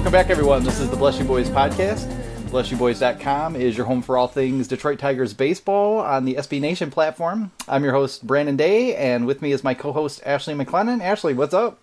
Welcome back, everyone. This is the Bless You Boys podcast. BlessYouBoys.com is your home for all things Detroit Tigers baseball on the SB Nation platform. I'm your host, Brandon Day, and with me is my co-host, Ashley McLennan. Ashley, what's up?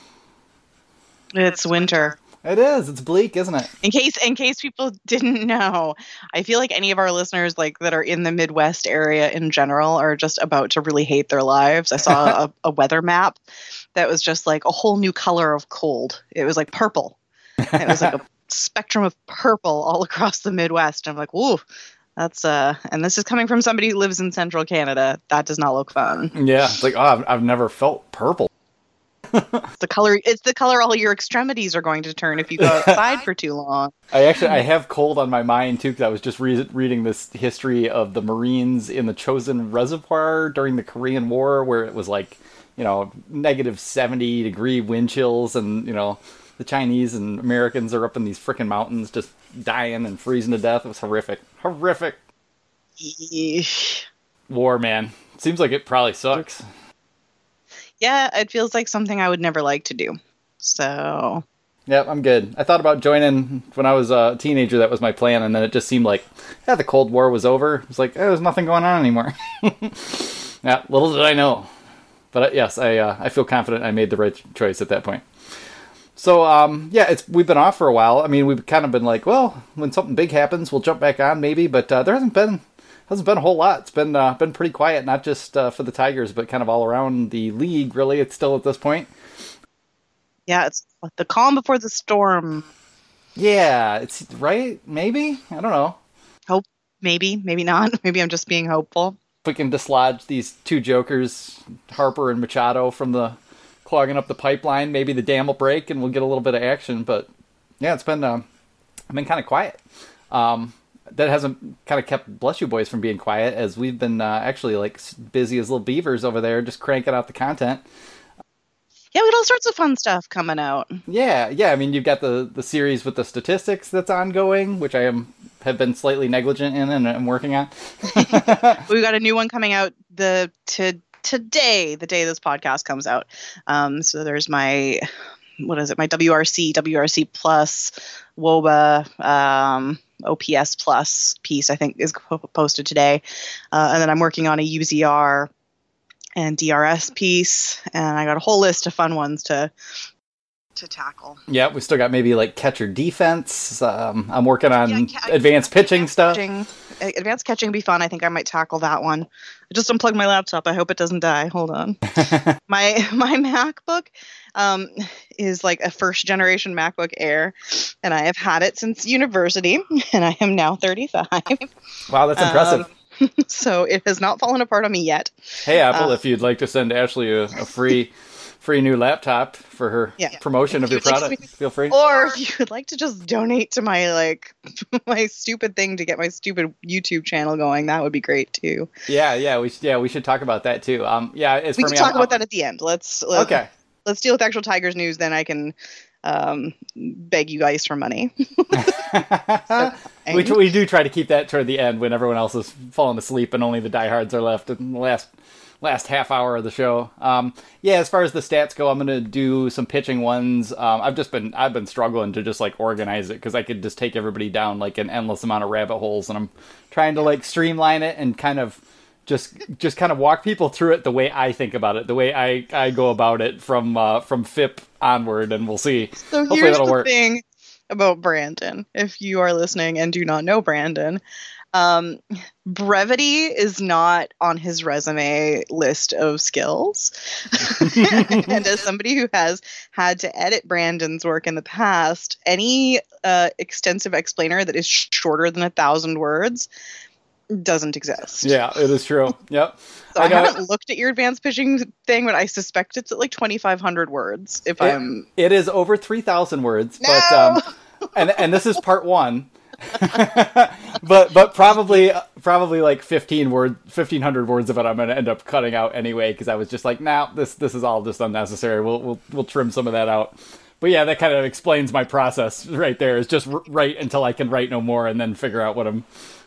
It's winter. It is. It's bleak, isn't it? In case people didn't know, I feel like any of our listeners that are in the Midwest area in general are just about to really hate their lives. I saw a weather map that was just like a whole new color of cold. It was like purple. It was like a spectrum of purple all across the Midwest. I'm like, ooh, that's and this is coming from somebody who lives in central Canada. That does not look fun. Yeah, it's like, oh, I've never felt purple. It's the color all your extremities are going to turn if you go outside for too long. I have cold on my mind too, because I was just reading this history of the Marines in the Chosin Reservoir during the Korean War, where it was like, negative 70 degree wind chills, and the Chinese and Americans are up in these freaking mountains just dying and freezing to death. It was horrific. Eesh. War, man. Seems like it probably sucks. Yeah, it feels like something I would never like to do. So. Yeah, I'm good. I thought about joining when I was a teenager. That was my plan, and then it just seemed like, the Cold War was over. It was like, there's nothing going on anymore. Yeah, little did I know. But yes, I feel confident I made the right choice at that point. So, we've been off for a while. I mean, we've kind of been like, well, when something big happens, we'll jump back on maybe, but there hasn't been a whole lot. It's been pretty quiet, not just for the Tigers, but kind of all around the league, really. It's still at this point. Yeah, it's the calm before the storm. Yeah, it's right, maybe? I don't know. Hope, maybe not. Maybe I'm just being hopeful. If we can dislodge these two jokers, Harper and Machado, from the clogging up the pipeline, maybe the dam will break and we'll get a little bit of action. But yeah, it's been kind of quiet. That hasn't kind of kept Bless You Boys from being quiet, as we've been actually like busy as little beavers over there, just cranking out the content. Yeah, we got all sorts of fun stuff coming out. Yeah. I mean, you've got the series with the statistics that's ongoing, which I have been slightly negligent in and I'm working on. We've got a new one coming out today, the day this podcast comes out. So there's my WRC Plus, WOBA, OPS Plus piece, I think, is posted today. And then I'm working on a UZR and DRS piece, and I got a whole list of fun ones to tackle. Yeah, we still got maybe like catcher defense. I'm working on advanced pitching stuff. Advanced catching would be fun. I think I might tackle that one. I just unplugged my laptop. I hope it doesn't die. Hold on. My MacBook is like a first generation MacBook Air, and I have had it since university, and I am now 35. Wow, that's impressive. So it has not fallen apart on me yet. Hey, Apple, if you'd like to send Ashley a free new laptop for her promotion of your product, feel free. Or if you would like to just donate to my my stupid thing to get my stupid YouTube channel going, that would be great too. Yeah, we should talk about that too. We can talk about that at the end. Let's deal with actual Tigers news, then I can beg you guys for money. We do try to keep that toward the end when everyone else is falling asleep and only the diehards are left in the last half hour of the show. As far as the stats go, I'm going to do some pitching ones. I've been struggling to just like organize it, because I could just take everybody down like an endless amount of rabbit holes, and I'm trying to like streamline it and kind of just kind of walk people through it the way I think about it, the way I go about it from FIP onward, and we'll see. So hopefully here's that'll the work. thing about Brandon. If you are listening and do not know Brandon, brevity is not on his resume list of skills. And as somebody who has had to edit Brandon's work in the past, any extensive explainer that is shorter than 1,000 words doesn't exist. Yeah, it is true. Yep. So I haven't looked at your advanced pitching thing, but I suspect it's at like 2,500 words. It is over 3,000 words, no! But and this is part one. but probably like 1,500 words of it I'm going to end up cutting out anyway, because I was just like, nah, this is all just unnecessary. We'll trim some of that out. But yeah, that kind of explains my process right there. Is just write until I can write no more, and then figure out what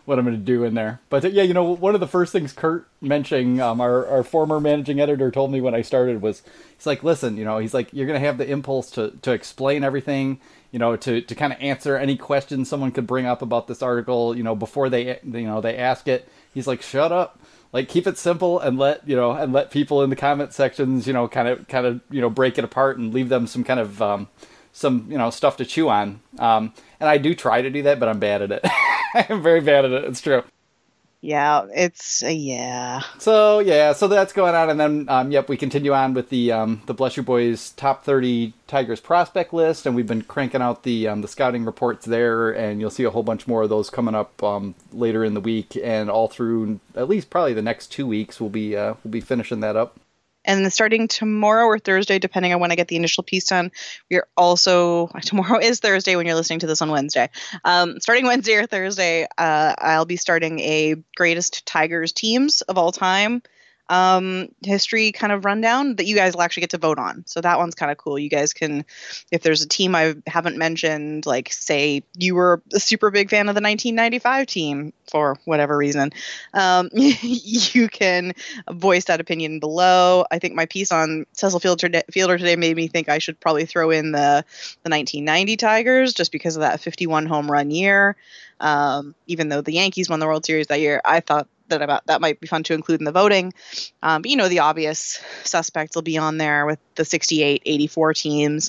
what I'm going to do in there. But yeah, one of the first things Kurt mentioning, our former managing editor told me when I started was, he's like, listen, he's like, you're going to have the impulse to explain everything, to kind of answer any questions someone could bring up about this article, before they ask it. He's like, shut up. Like, keep it simple and let people in the comment sections, kind of, break it apart and leave them some kind of, stuff to chew on. And I do try to do that, but I'm bad at it. I am very bad at it. It's true. Yeah, yeah. So that's going on. And then, we continue on with the Bless You Boys top 30 Tigers prospect list. And we've been cranking out the scouting reports there. And you'll see a whole bunch more of those coming up later in the week. And all through at least probably the next 2 weeks, we'll be finishing that up. And then starting tomorrow or Thursday, depending on when I get the initial piece done, tomorrow is Thursday when you're listening to this on Wednesday. Starting Wednesday or Thursday, I'll be starting a greatest Tigers teams of all time history kind of rundown that you guys will actually get to vote on. So that one's kind of cool. You guys can, if there's a team I haven't mentioned, like say you were a super big fan of the 1995 team for whatever reason, you can voice that opinion below. I think my piece on Cecil Fielder today made me think I should probably throw in the 1990 Tigers just because of that 51 home run year. Even though the Yankees won the World Series that year, I thought that might be fun to include in the voting. But the obvious suspects will be on there with the 68, 84 teams,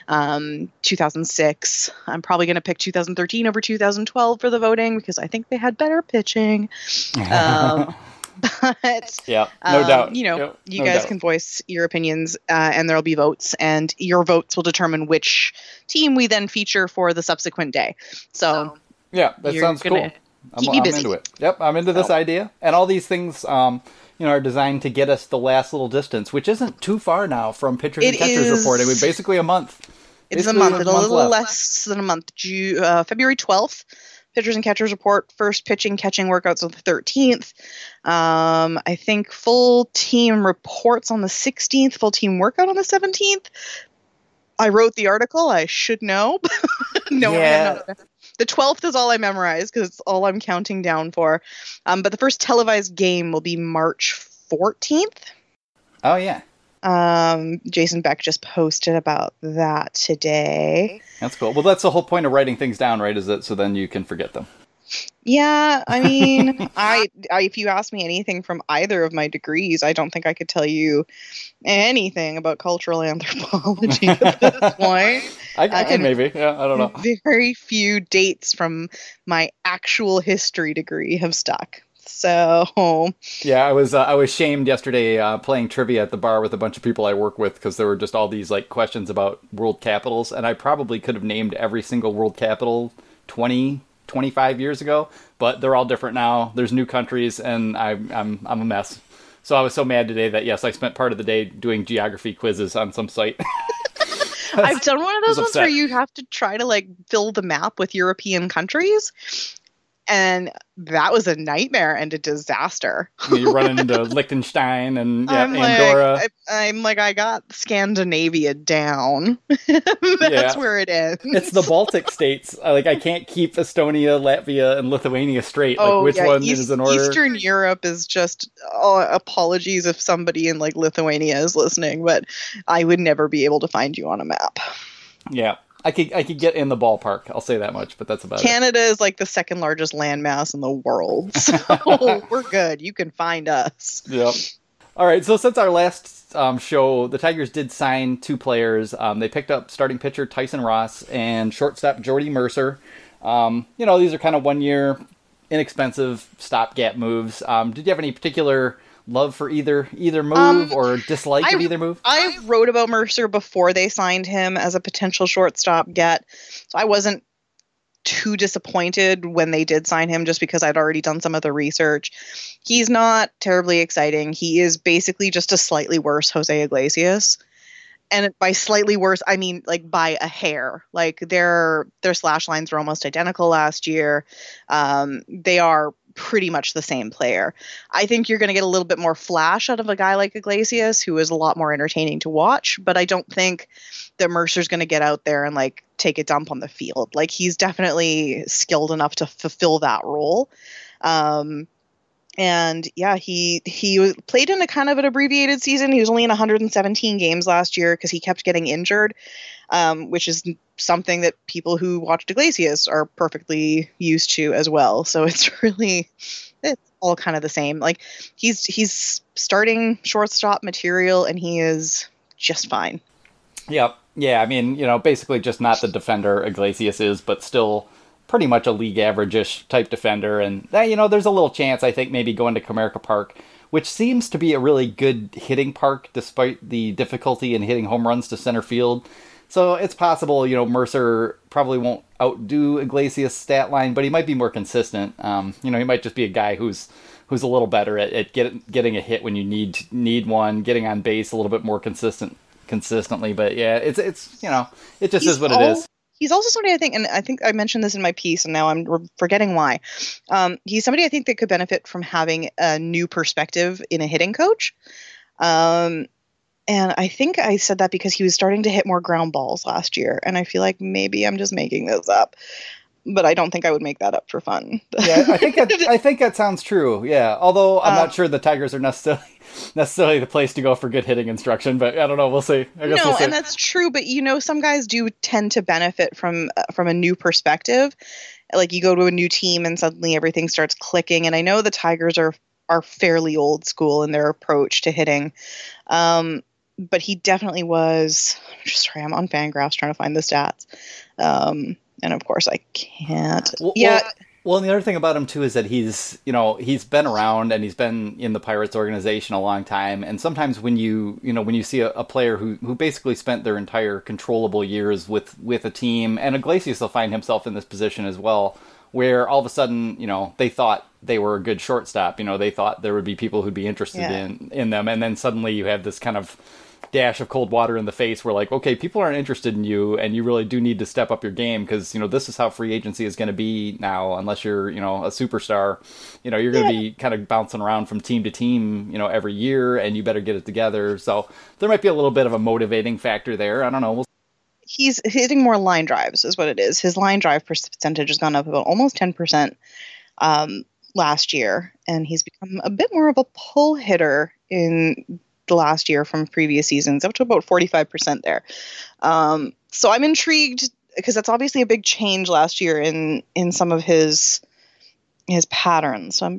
2006. I'm probably going to pick 2013 over 2012 for the voting because I think they had better pitching. But yeah, no doubt. You guys can voice your opinions, and there'll be votes, and your votes will determine which team we then feature for the subsequent day. So yeah, that sounds cool. I'm into it. Yep, I'm into this idea. And all these things, are designed to get us the last little distance, which isn't too far now from pitchers and catchers reporting. We're basically a month. It is a month. It's a little less than a month. February 12th, pitchers and catchers report. First pitching, catching workouts on the 13th. I think full team reports on the 16th. Full team workout on the 17th. I wrote the article. I should know. The 12th is all I memorized because it's all I'm counting down for. But the first televised game will be March 14th. Oh, yeah. Jason Beck just posted about that today. That's cool. Well, that's the whole point of writing things down, right? Is that so then you can forget them? Yeah, I mean, I if you ask me anything from either of my degrees, I don't think I could tell you anything about cultural anthropology at this point. I can maybe. Yeah, I don't know. Very few dates from my actual history degree have stuck. So yeah, I was shamed yesterday playing trivia at the bar with a bunch of people I work with because there were just all these like questions about world capitals, and I probably could have named every single world capital 25 years ago, but they're all different now. There's new countries, and I'm a mess. So I was so mad today that yes, I spent part of the day doing geography quizzes on some site. I've done one of those ones where you have to try to like fill the map with European countries. And that was a nightmare and a disaster. You're running into Liechtenstein and Andorra. I got Scandinavia down. That's where it ends. It's the Baltic states. I can't keep Estonia, Latvia, and Lithuania straight. Which one is in order? Eastern Europe is just, apologies if somebody in Lithuania is listening, but I would never be able to find you on a map. Yeah. I could get in the ballpark. I'll say that much, but that's about Canada is the second largest landmass in the world, so we're good. You can find us. Yep. All right. So since our last show, the Tigers did sign 2 players. They picked up starting pitcher Tyson Ross and shortstop Jordy Mercer. These are kind of 1-year, inexpensive stopgap moves. Did you have any particular love for either move or dislike of either move? I wrote about Mercer before they signed him as a potential shortstop get, so I wasn't too disappointed when they did sign him just because I'd already done some of the research. He's not terribly exciting. He is basically just a slightly worse Jose Iglesias. And by slightly worse, I mean by a hair. Their slash lines were almost identical last year. They are pretty much the same player. I think you're going to get a little bit more flash out of a guy like Iglesias, who is a lot more entertaining to watch, but I don't think that Mercer's going to get out there and take a dump on the field. He's definitely skilled enough to fulfill that role. And yeah, he played in a kind of an abbreviated season. He was only in 117 games last year because he kept getting injured, which is something that people who watched Iglesias are perfectly used to as well. So it's all kind of the same. Like he's starting shortstop material, and he is just fine. Yep. Yeah, I mean, basically just not the defender Iglesias is, but still pretty much a league average-ish type defender. And, there's a little chance, I think, maybe going to Comerica Park, which seems to be a really good hitting park despite the difficulty in hitting home runs to center field. So it's possible, Mercer probably won't outdo Iglesias' stat line, but he might be more consistent. He might just be a guy who's a little better at getting a hit when you need one, getting on base a little bit more consistently. But yeah, it's it just is what it is. He's also somebody I think I mentioned this in my piece, and now I'm forgetting why. He's somebody I think that could benefit from having a new perspective in a hitting coach. And I think I said that because he was starting to hit more ground balls last year, and I feel like maybe I'm just making this up. But I don't think I would make that up for fun. Yeah, I think that sounds true. Yeah, although I'm not sure the Tigers are necessarily the place to go for good hitting instruction, but I don't know. We'll see. I guess we'll see. And that's true. But some guys do tend to benefit from a new perspective. Like you go to a new team and suddenly everything starts clicking. And I know the Tigers are fairly old school in their approach to hitting. But he definitely was. I'm on Fangraphs trying to find the stats. And of course I can't. Well, and the other thing about him too is that he's been around and he's been in the Pirates organization a long time. And sometimes when you see a player who basically spent their entire controllable years with a team, and Iglesias will find himself in this position as well, where all of a sudden, they thought they were a good shortstop. They thought there would be people who'd be interested in them. And then suddenly you have this kind of dash of cold water in the face where like, okay, people aren't interested in you and you really do need to step up your game because, this is how free agency is going to be now unless you're, a superstar. You're going to be kind of bouncing around from team to team, every year, and you better get it together. So there might be a little bit of a motivating factor there. I don't know. He's hitting more line drives is what it is. His line drive percentage has gone up about almost 10% last year, and he's become a bit more of a pull hitter in the last year from previous seasons, up to about 45% there. So I'm intrigued because that's obviously a big change last year in some of his patterns. So I'm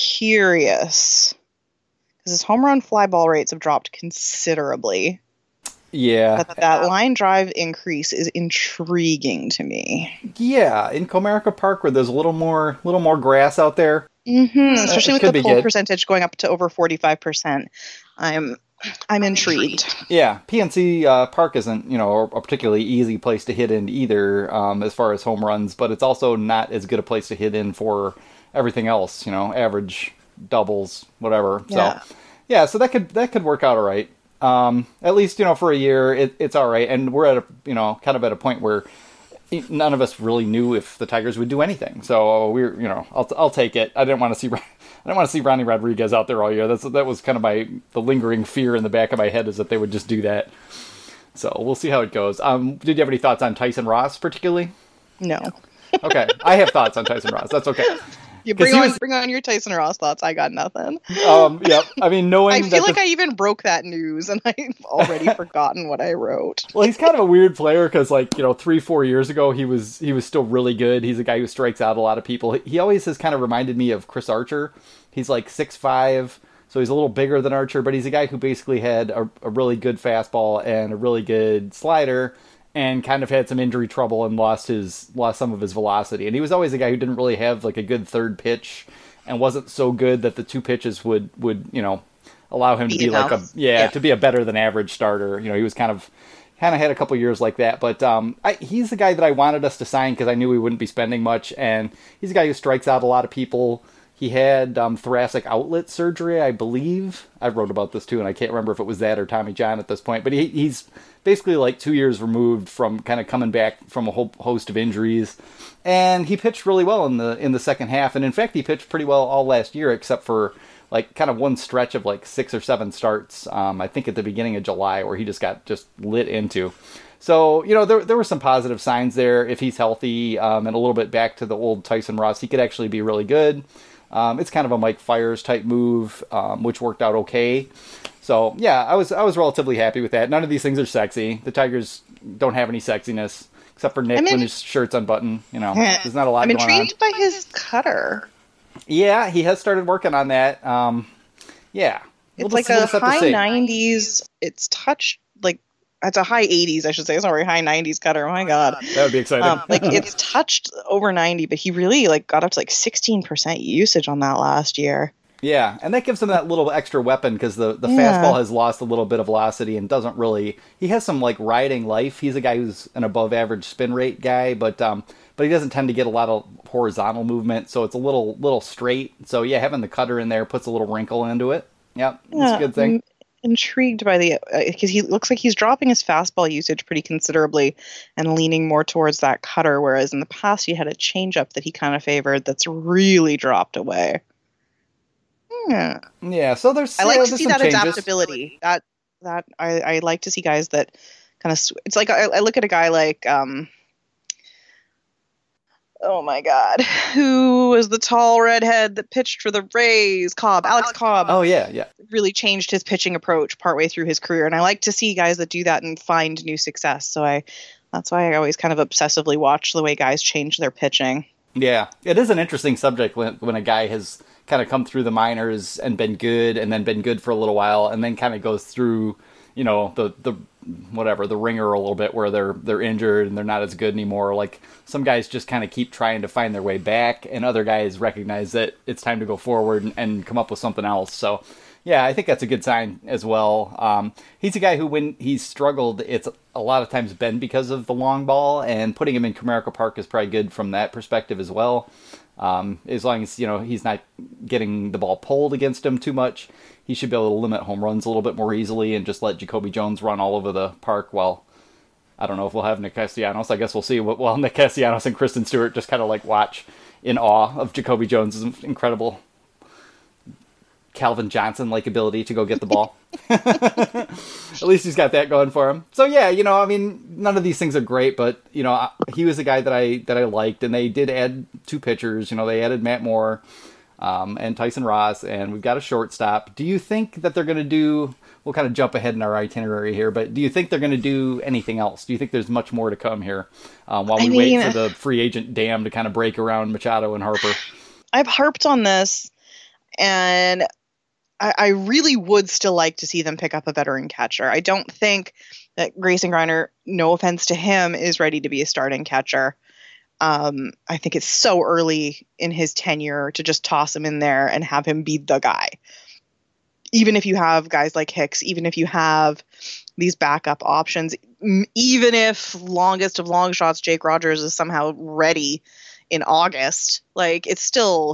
curious because his home run fly ball rates have dropped considerably. Yeah. But that line drive increase is intriguing to me. Yeah, in Comerica Park where there's a little more grass out there. Mm-hmm. Especially with the pull percentage going up to over 45%. I'm intrigued. Yeah, PNC Park isn't, a particularly easy place to hit in either as far as home runs, but it's also not as good a place to hit in for everything else, average, doubles, whatever. Yeah. So, yeah, so that could work out all right. At least, for a year, it's all right. And we're at a, kind of at a point where none of us really knew if the Tigers would do anything. So we're, I'll take it. I didn't want to see Ronnie Rodriguez out there all year. That was kind of the lingering fear in the back of my head is that they would just do that. So we'll see how it goes. Did you have any thoughts on Tyson Ross particularly? No. Okay. I have thoughts on Tyson Ross. That's okay. You bring on your Tyson Ross thoughts. I got nothing. Yeah. I mean, I feel like I even broke that news and I've already forgotten what I wrote. Well, he's kind of a weird player because, 3-4 years ago, he was still really good. He's a guy who strikes out a lot of people. He always has kind of reminded me of Chris Archer. He's 6'5", so he's a little bigger than Archer, but he's a guy who basically had a really good fastball and a really good slider, and kind of had some injury trouble and lost some of his velocity. And he was always a guy who didn't really have a good third pitch and wasn't so good that the two pitches would allow him to be to be a better than average starter. He was kind of had a couple years like that, but he's the guy that I wanted us to sign because I knew we wouldn't be spending much, and he's a guy who strikes out a lot of people. He had thoracic outlet surgery, I believe. I wrote about this too, and I can't remember if it was that or Tommy John at this point. But he's basically 2 years removed from kind of coming back from a whole host of injuries. And he pitched really well in the second half. And in fact, he pitched pretty well all last year, except for kind of one stretch of 6 or 7 starts, I think at the beginning of July, where he got lit into. So, there were some positive signs there. If he's healthy and a little bit back to the old Tyson Ross, he could actually be really good. It's kind of a Mike Fiers type move, which worked out okay. So yeah, I was relatively happy with that. None of these things are sexy. The Tigers don't have any sexiness except for Nick when his shirt's unbuttoned. There's not a lot going on. I'm intrigued by his cutter. Yeah, he has started working on that. Yeah. It's like a high 90s. It's touched like it's a high 80s, I should say. Sorry, high 90s cutter. Oh my god, that would be exciting. It's touched over 90, but he really got up to 16% usage on that last year. Yeah, and that gives him that little extra weapon because the fastball has lost a little bit of velocity and doesn't really. He has some riding life. He's a guy who's an above average spin rate guy, but he doesn't tend to get a lot of horizontal movement, so it's a little straight. So yeah, having the cutter in there puts a little wrinkle into it. Yep, that's a good thing. I'm intrigued by because he looks like he's dropping his fastball usage pretty considerably and leaning more towards that cutter, whereas in the past he had a changeup that he kind of favored that's really dropped away. Yeah. So I like to see that changes. Adaptability. That I like to see guys that kind of. It's like I look at a guy like oh my god, who was the tall redhead that pitched for the Rays? Alex Cobb. Oh yeah. Really changed his pitching approach partway through his career, and I like to see guys that do that and find new success. So that's why I always kind of obsessively watch the way guys change their pitching. Yeah, it is an interesting subject when a guy has kind of come through the minors and been good, and then been good for a little while, and then kind of goes through, the ringer a little bit where they're injured and they're not as good anymore. Like some guys just kind of keep trying to find their way back, and other guys recognize that it's time to go forward and come up with something else. So yeah, I think that's a good sign as well. He's a guy who, when he's struggled, it's a lot of times been because of the long ball, and putting him in Comerica Park is probably good from that perspective as well. As long as, he's not getting the ball pulled against him too much, he should be able to limit home runs a little bit more easily and just let Jacoby Jones run all over the park. Well, I don't know if we'll have Nick Castellanos. I guess we'll see. Well, Nick Castellanos and Kristen Stewart just kind of watch in awe of Jacoby Jones' incredible Calvin Johnson-like ability to go get the ball. At least he's got that going for him. So yeah, none of these things are great, but he was a guy that I liked, and they did add 2 pitchers. They added Matt Moore and Tyson Ross, and we've got a shortstop. Do you think that they're going to do? We'll kind of jump ahead in our itinerary here, but do you think they're going to do anything else? Do you think there's much more to come here while we wait for the free agent dam to kind of break around Machado and Harper? I've harped on this, and I really would still like to see them pick up a veteran catcher. I don't think that Grayson Greiner, no offense to him, is ready to be a starting catcher. I think it's so early in his tenure to just toss him in there and have him be the guy. Even if you have guys like Hicks, even if you have these backup options, even if longest of long shots Jake Rogers is somehow ready in August, it's still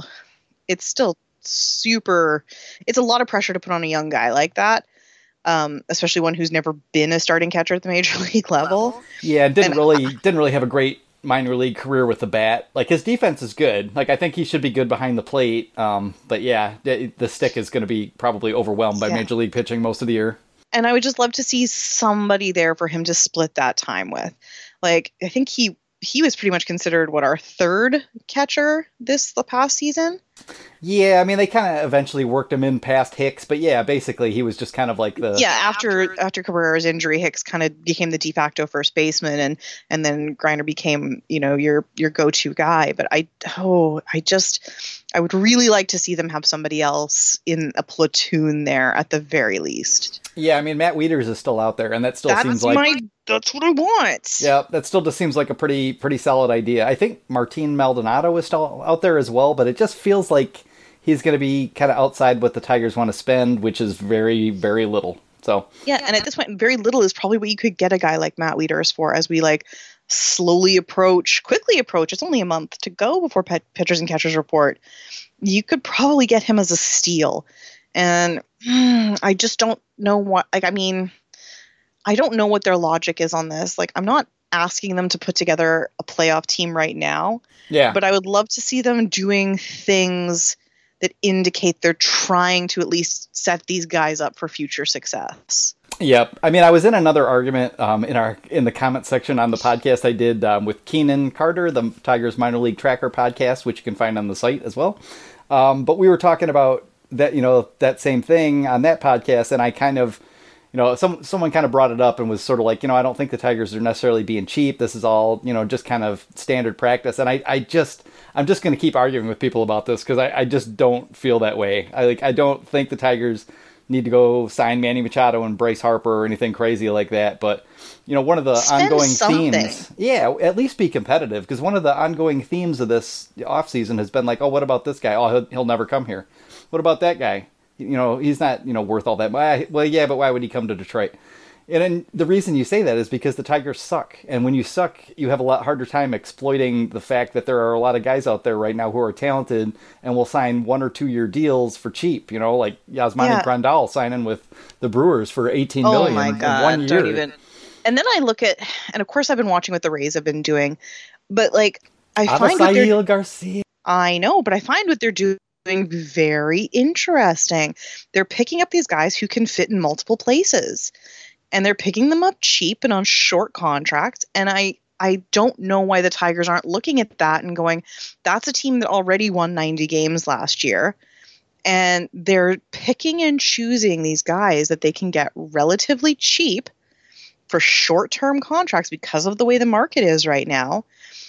super. It's a lot of pressure to put on a young guy like that, especially one who's never been a starting catcher at the major league level. Yeah, didn't really have a great minor league career with the bat. His defense is good. I think he should be good behind the plate. But yeah, the stick is going to be probably overwhelmed by major league pitching most of the year. And I would just love to see somebody there for him to split that time with. I think he was pretty much considered our 3rd catcher the past season. Yeah, they kind of eventually worked him in past Hicks, but yeah, basically he was just kind of after Cabrera's injury, Hicks kind of became the de facto first baseman, and then Greiner became your go-to guy. But I would really like to see them have somebody else in a platoon there at the very least. Yeah, Matt Wieters is still out there, and that still seems like that's what I want. Yeah, that still just seems like a pretty solid idea. I think Martin Maldonado is still out there as well, but it just feels like he's going to be kind of outside what the Tigers want to spend, which is very, very little. So yeah, and at this point, very little is probably what you could get a guy like Matt Wieters for as we quickly approach. It's only a month to go before pitchers and catchers report. You could probably get him as a steal, and I just don't know what. I don't know what their logic is on this. I'm not asking them to put together a playoff team right now. Yeah. But I would love to see them doing things that indicate they're trying to at least set these guys up for future success. Yep. I was in another argument in the comment section on the podcast I did with Keenan Carter, the Tigers minor league tracker podcast, which you can find on the site as well. But we were talking about that, that same thing on that podcast, and I kind of, someone kind of brought it up and was sort of like, I don't think the Tigers are necessarily being cheap. This is all, just kind of standard practice. And I'm just going to keep arguing with people about this because I just don't feel that way. I don't think the Tigers need to go sign Manny Machado and Bryce Harper or anything crazy like that. But, one of the ongoing themes, at least be competitive, because one of the ongoing themes of this offseason has been like, oh, what about this guy? Oh, he'll never come here. What about that guy? He's not, worth all that. Well, yeah, but why would he come to Detroit? And the reason you say that is because the Tigers suck. And when you suck, you have a lot harder time exploiting the fact that there are a lot of guys out there right now who are talented and will sign 1 or 2 year deals for cheap. Like Yasmani Grandal signing with the Brewers for $18 million my God, in 1 year. Don't even. And then I look at, and of course I've been watching what the Rays have been doing, but like I find Avisail Garcia. I know, but I find what they're doing very interesting. They're picking up these guys who can fit in multiple places, and they're picking them up cheap and on short contracts. And I don't know why the Tigers aren't looking at that and going, that's a team that already won 90 games last year. And they're picking and choosing these guys that they can get relatively cheap for short-term contracts because of the way the market is right now.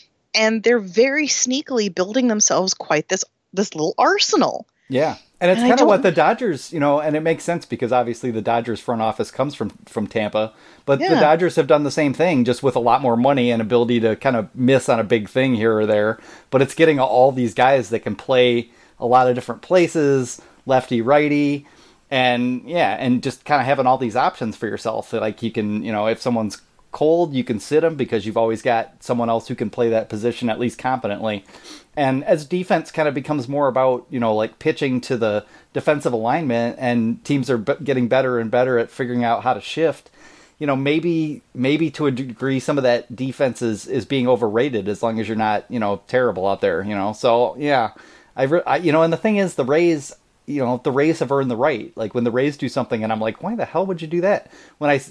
And they're very sneakily building themselves quite this little arsenal. Yeah. And it's kind of what the Dodgers, and it makes sense because obviously the Dodgers front office comes from Tampa, but the Dodgers have done the same thing just with a lot more money and ability to kind of miss on a big thing here or there. But it's getting all these guys that can play a lot of different places, lefty, righty, and just kind of having all these options for yourself. Like you can, if someone's cold, you can sit them because you've always got someone else who can play that position at least competently. And as defense kind of becomes more about, like pitching to the defensive alignment and teams are getting better and better at figuring out how to shift, maybe to a degree some of that defense is being overrated as long as you're not, terrible out there, So, yeah, and the thing is the Rays have earned the right. Like when the Rays do something and I'm like, why the hell would you do that? When it's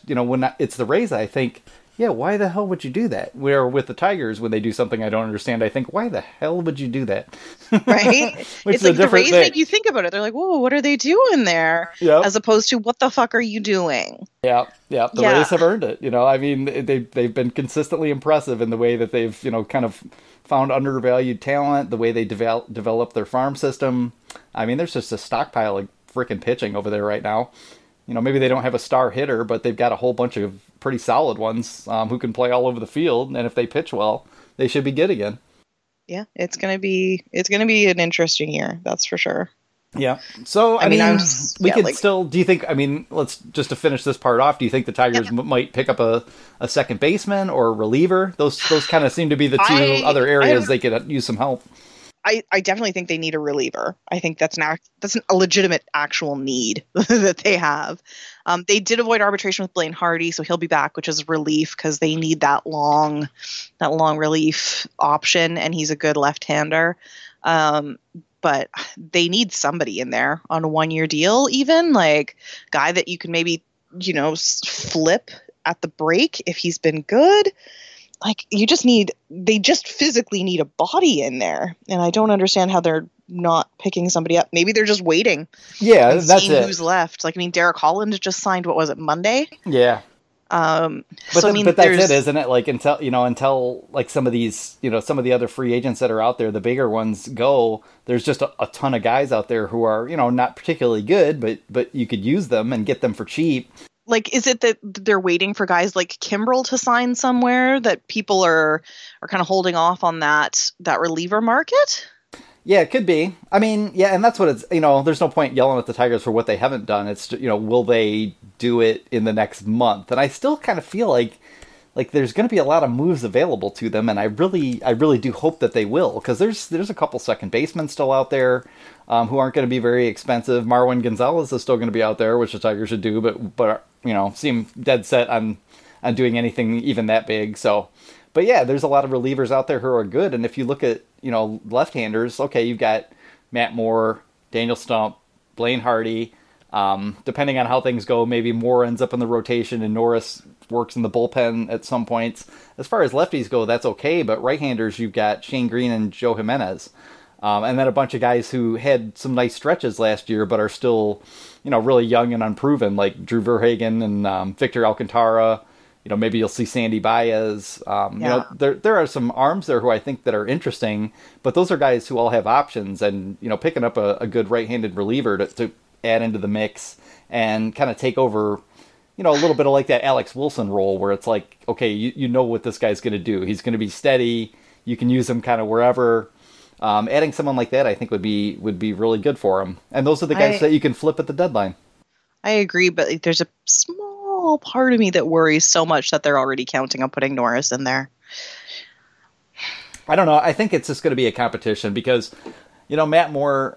the Rays, I think, yeah, why the hell would you do that? Where with the Tigers, when they do something I don't understand, I think, why the hell would you do that? Right? It's like the Rays make you think about it. They're like, whoa, what are they doing there? Yep. As opposed to, what the fuck are you doing? Yeah. The Rays have earned it. I mean, they've been consistently impressive in the way that they've, kind of found undervalued talent, the way they develop their farm system. I mean, there's just a stockpile of freaking pitching over there right now. Maybe they don't have a star hitter, but they've got a whole bunch of pretty solid ones who can play all over the field. And if they pitch well, they should be good again. Yeah, it's gonna be an interesting year. That's for sure. Yeah. So I mean, we could still. Do you think? I mean, let's just to finish this part off. Do you think the Tigers might pick up a second baseman or a reliever? Those kind of seem to be the two other areas they could use some help. I definitely think they need a reliever. I think that's a legitimate actual need that they have. They did avoid arbitration with Blaine Hardy, so he'll be back, which is relief because they need that long relief option, and he's a good left-hander. But they need somebody in there on a 1-year deal, even like guy that you can maybe flip at the break if he's been good. Like they just physically need a body in there. And I don't understand how they're not picking somebody up. Maybe they're just waiting. Yeah, that's it. Who's left. Like, I mean, Derek Holland just signed, what was it, Monday? Yeah. But that's it, isn't it? Like until like some of these, some of the other free agents that are out there, the bigger ones go, there's just a ton of guys out there who are, not particularly good, but you could use them and get them for cheap. Like, is it that they're waiting for guys like Kimbrel to sign somewhere, that people are kind of holding off on that reliever market? Yeah, it could be. I mean, yeah, and that's what it's, there's no point yelling at the Tigers for what they haven't done. It's, will they do it in the next month? And I still kind of feel like there's going to be a lot of moves available to them, and I really do hope that they will, because there's a couple second basemen still out there who aren't going to be very expensive. Marwin Gonzalez is still going to be out there, which the Tigers should do, but seem dead set on doing anything even that big. So, but yeah, there's a lot of relievers out there who are good, and if you look at left-handers, okay, you've got Matt Moore, Daniel Stump, Blaine Hardy. Depending on how things go, maybe Moore ends up in the rotation and Norris works in the bullpen at some points. As far as lefties go, that's okay, but right-handers, you've got Shane Green and Joe Jimenez. And then a bunch of guys who had some nice stretches last year, but are still, really young and unproven, like Drew Verhagen and Victor Alcantara. Maybe you'll see Sandy Baez. There are some arms there who I think that are interesting, but those are guys who all have options. And, picking up a good right-handed reliever to add into the mix and kind of take over, a little bit of like that Alex Wilson role where it's like, okay, you know what this guy's going to do. He's going to be steady. You can use him kind of wherever. Adding someone like that, I think, would be really good for him. And those are the guys that you can flip at the deadline. I agree, but there's a small part of me that worries so much that they're already counting on putting Norris in there. I don't know. I think it's just going to be a competition because, Matt Moore,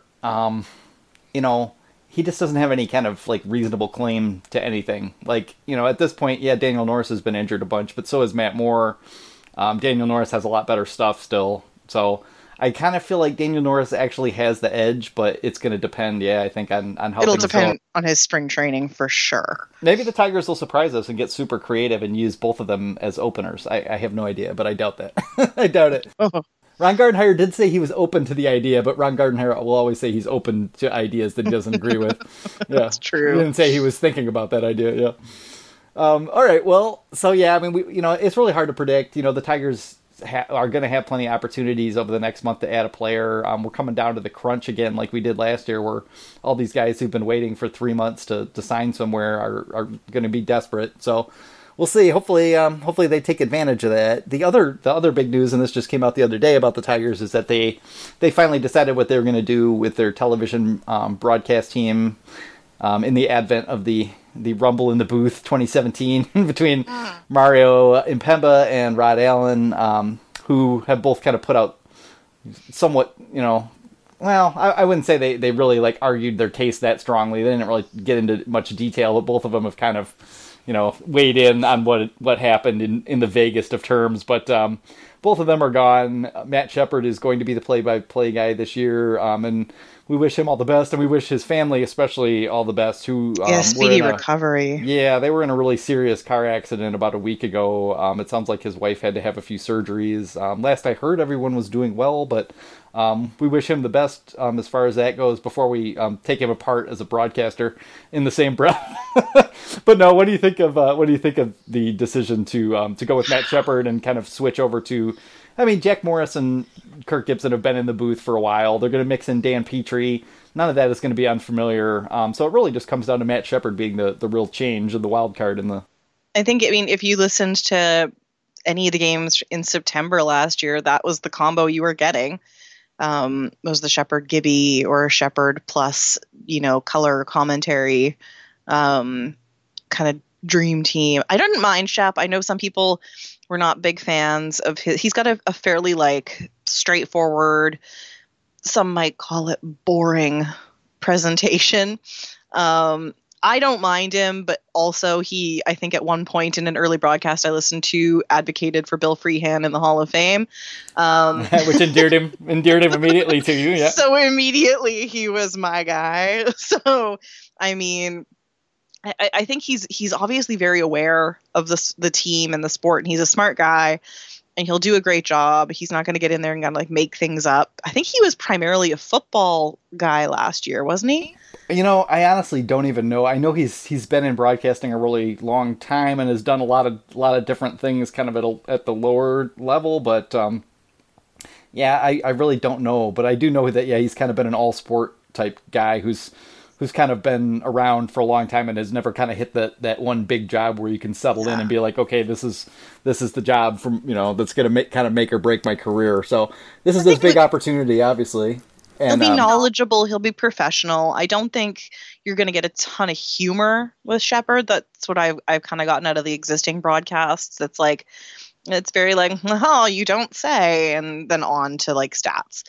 he just doesn't have any kind of like reasonable claim to anything. Like, at this point, yeah, Daniel Norris has been injured a bunch, but so has Matt Moore. Daniel Norris has a lot better stuff still. So I kind of feel like Daniel Norris actually has the edge, but it's going to depend, I think, on how it'll depend on his spring training for sure. Maybe the Tigers will surprise us and get super creative and use both of them as openers. I have no idea, but I doubt that. I doubt it. Oh. Ron Gardenhire did say he was open to the idea, but Ron Gardenhire will always say he's open to ideas that he doesn't agree with. Yeah. That's true. He didn't say he was thinking about that idea, yeah. All right, well, so I mean, it's really hard to predict. The Tigers are going to have plenty of opportunities over the next month to add a player. We're coming down to the crunch again like we did last year where all these guys who've been waiting for 3 months to sign somewhere are going to be desperate. So we'll see. Hopefully they take advantage of that. The other big news, and this just came out the other day about the Tigers, is that they finally decided what they were going to do with their television broadcast team in the advent of the Rumble in the Booth 2017 between Mario Impemba and Rod Allen, who have both kind of put out somewhat, well, I wouldn't say they really like argued their case that strongly. They didn't really get into much detail, but both of them have kind of, weighed in on what happened in the vaguest of terms. But both of them are gone. Matt Shepard is going to be the play-by-play guy this year, and we wish him all the best, and we wish his family especially all the best. Speedy recovery. Yeah, they were in a really serious car accident about a week ago. It sounds like his wife had to have a few surgeries. Last I heard, everyone was doing well, but we wish him the best as far as that goes before we take him apart as a broadcaster in the same breath. But no, what do you think of the decision to go with Matt Shepard and kind of switch over to? I mean, Jack Morris and Kirk Gibson have been in the booth for a while. They're going to mix in Dan Petrie. None of that is going to be unfamiliar. So it really just comes down to Matt Shepard being the real change and the wild card in the. I think, if you listened to any of the games in September last year, that was the combo you were getting. Was the Shepard Gibby or Shepard plus, color commentary, kind of dream team. I didn't mind Shep. I know some people were not big fans of his. He's got a fairly straightforward, some might call it boring presentation. I don't mind him, but also I think at one point in an early broadcast I listened to, advocated for Bill Freehan in the Hall of Fame. Which endeared him immediately to you, yeah. So immediately he was my guy. So, I mean, I think he's obviously very aware of the team and the sport, and he's a smart guy, and he'll do a great job. He's not going to get in there and kind of make things up. I think he was primarily a football guy last year, wasn't he? I honestly don't even know. I know he's been in broadcasting a really long time and has done a lot of different things kind of at the lower level, but I really don't know. But I do know that he's kind of been an all sport type guy who's kind of been around for a long time and has never kind of hit that one big job where you can settle in and be like, okay, this is the job from that's going to make or break my career. So this is this big opportunity, obviously. And, he'll be knowledgeable. He'll be professional. I don't think you're going to get a ton of humor with Shepard. That's what I've kind of gotten out of the existing broadcasts. It's it's very oh, you don't say, and then on to stats.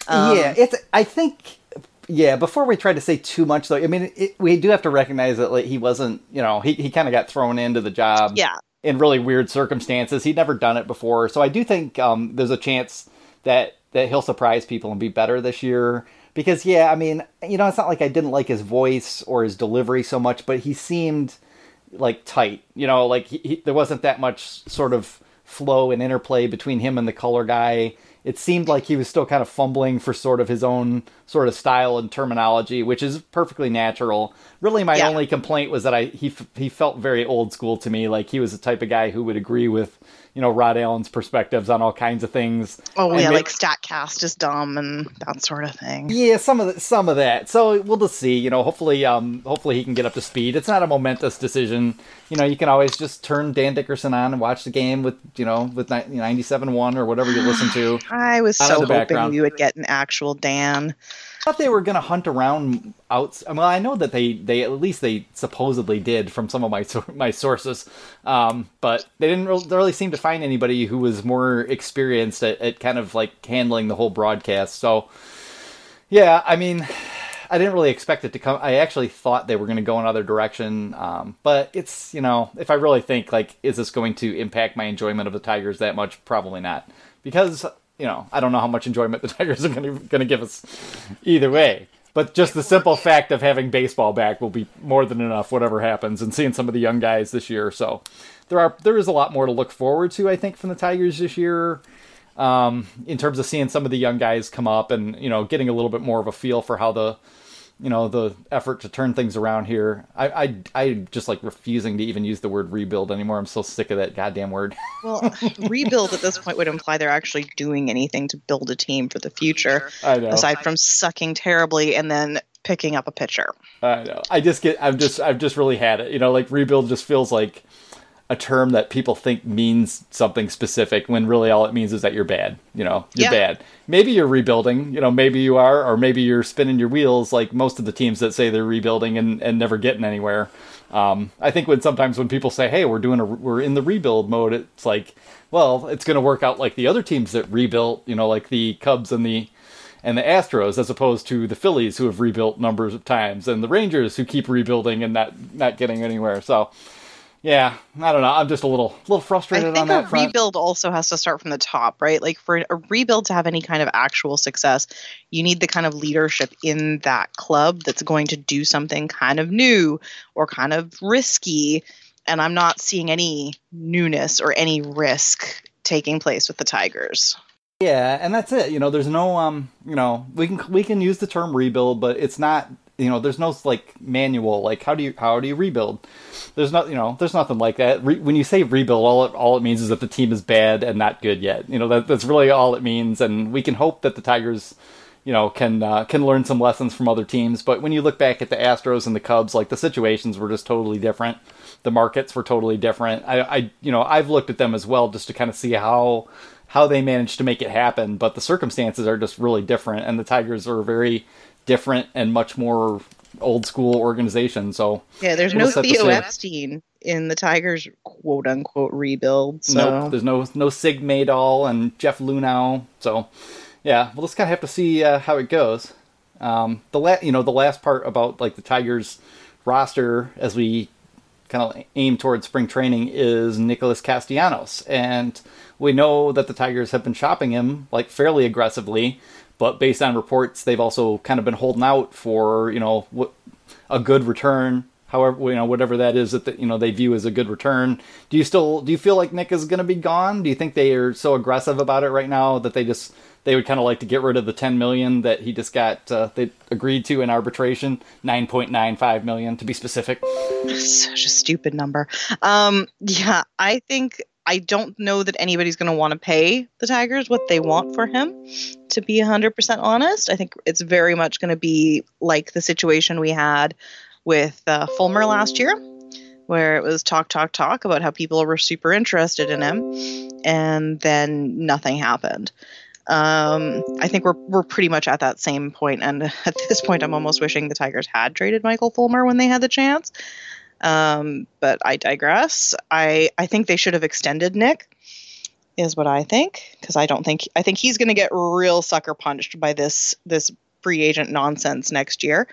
Before we try to say too much, though, I mean, we do have to recognize that he wasn't, he kind of got thrown into the job in really weird circumstances. He'd never done it before. So I do think there's a chance that he'll surprise people and be better this year. Because, I mean, it's not like I didn't like his voice or his delivery so much, but he seemed tight. There wasn't that much sort of flow and interplay between him and the color guy. it seemed like he was still kind of fumbling for sort of his own sort of style and terminology, which is perfectly natural. Really, my only complaint was that he felt very old school to me. Like he was the type of guy who would agree with, Rod Allen's perspectives on all kinds of things. Oh, and like StatCast is dumb and that sort of thing. Yeah, some of that. So we'll just see. Hopefully he can get up to speed. It's not a momentous decision. You can always just turn Dan Dickerson on and watch the game with 97.1 or whatever you listen to. I was so hoping we would get an actual Dan. I thought they were going to hunt around out. Well, I know that they at least they supposedly did from some of my sources, but they didn't really seem to find anybody who was more experienced at kind of like handling the whole broadcast. So, yeah, I mean, I didn't really expect it to come. I actually thought they were going to go another direction, but it's if I really think like, is this going to impact my enjoyment of the Tigers that much? Probably not, because. I don't know how much enjoyment the Tigers are going to give us either way. But just the simple fact of having baseball back will be more than enough, whatever happens, and seeing some of the young guys this year. So there is a lot more to look forward to, I think, from the Tigers this year, in terms of seeing some of the young guys come up and, getting a little bit more of a feel for how the effort to turn things around here. I just like refusing to even use the word rebuild anymore. I'm so sick of that goddamn word. Well, rebuild at this point would imply they're actually doing anything to build a team for the future. I know. Aside from sucking terribly and then picking up a pitcher. I know. I've just really had it. Like rebuild just feels like a term that people think means something specific when really all it means is that you're bad. You're bad. Maybe you're rebuilding, maybe you are, or maybe you're spinning your wheels like most of the teams that say they're rebuilding and never getting anywhere. I think sometimes when people say, hey, we're in the rebuild mode, it's like, well, it's going to work out like the other teams that rebuilt, like the Cubs and the Astros, as opposed to the Phillies who have rebuilt numbers of times, and the Rangers who keep rebuilding and not getting anywhere. So, yeah, I don't know. I'm just a little frustrated on that front. I think a rebuild also has to start from the top, right? Like for a rebuild to have any kind of actual success, you need the kind of leadership in that club that's going to do something kind of new or kind of risky. And I'm not seeing any newness or any risk taking place with the Tigers. Yeah, and that's it. There's no we can use the term rebuild, but it's not. There's no like manual. Like how do you rebuild? There's not. There's nothing like that. When you say rebuild, all it means is that the team is bad and not good yet. That's really all it means. And we can hope that the Tigers, can learn some lessons from other teams. But when you look back at the Astros and the Cubs, like the situations were just totally different. The markets were totally different. I've looked at them as well just to kind of see how they managed to make it happen. But the circumstances are just really different, and the Tigers are very different and much more old school organization. So yeah, there's no Theo Epstein in the Tigers quote unquote rebuild. So. Nope, there's no Sig Maydal and Jeff Lunau. So yeah, we'll just kind of have to see how it goes. The last part about like the Tigers roster as we kind of aim towards spring training is Nicholas Castellanos, and we know that the Tigers have been shopping him like fairly aggressively. But based on reports, they've also kind of been holding out for, a good return. However, whatever that is that they view as a good return. Do you feel like Nick is going to be gone? Do you think they are so aggressive about it right now that they would kind of like to get rid of the $10 million that he just got they agreed to in arbitration, $9.95 million to be specific? Such a stupid number. Yeah, I don't know that anybody's going to want to pay the Tigers what they want for him, to be 100% honest. I think it's very much going to be like the situation we had with Fulmer last year, where it was talk about how people were super interested in him, and then nothing happened. I think we're pretty much at that same point, and at this point I'm almost wishing the Tigers had traded Michael Fulmer when they had the chance. But I digress. I think they should have extended Nick, is what I think, because I think he's going to get real sucker punched by this free agent nonsense next year.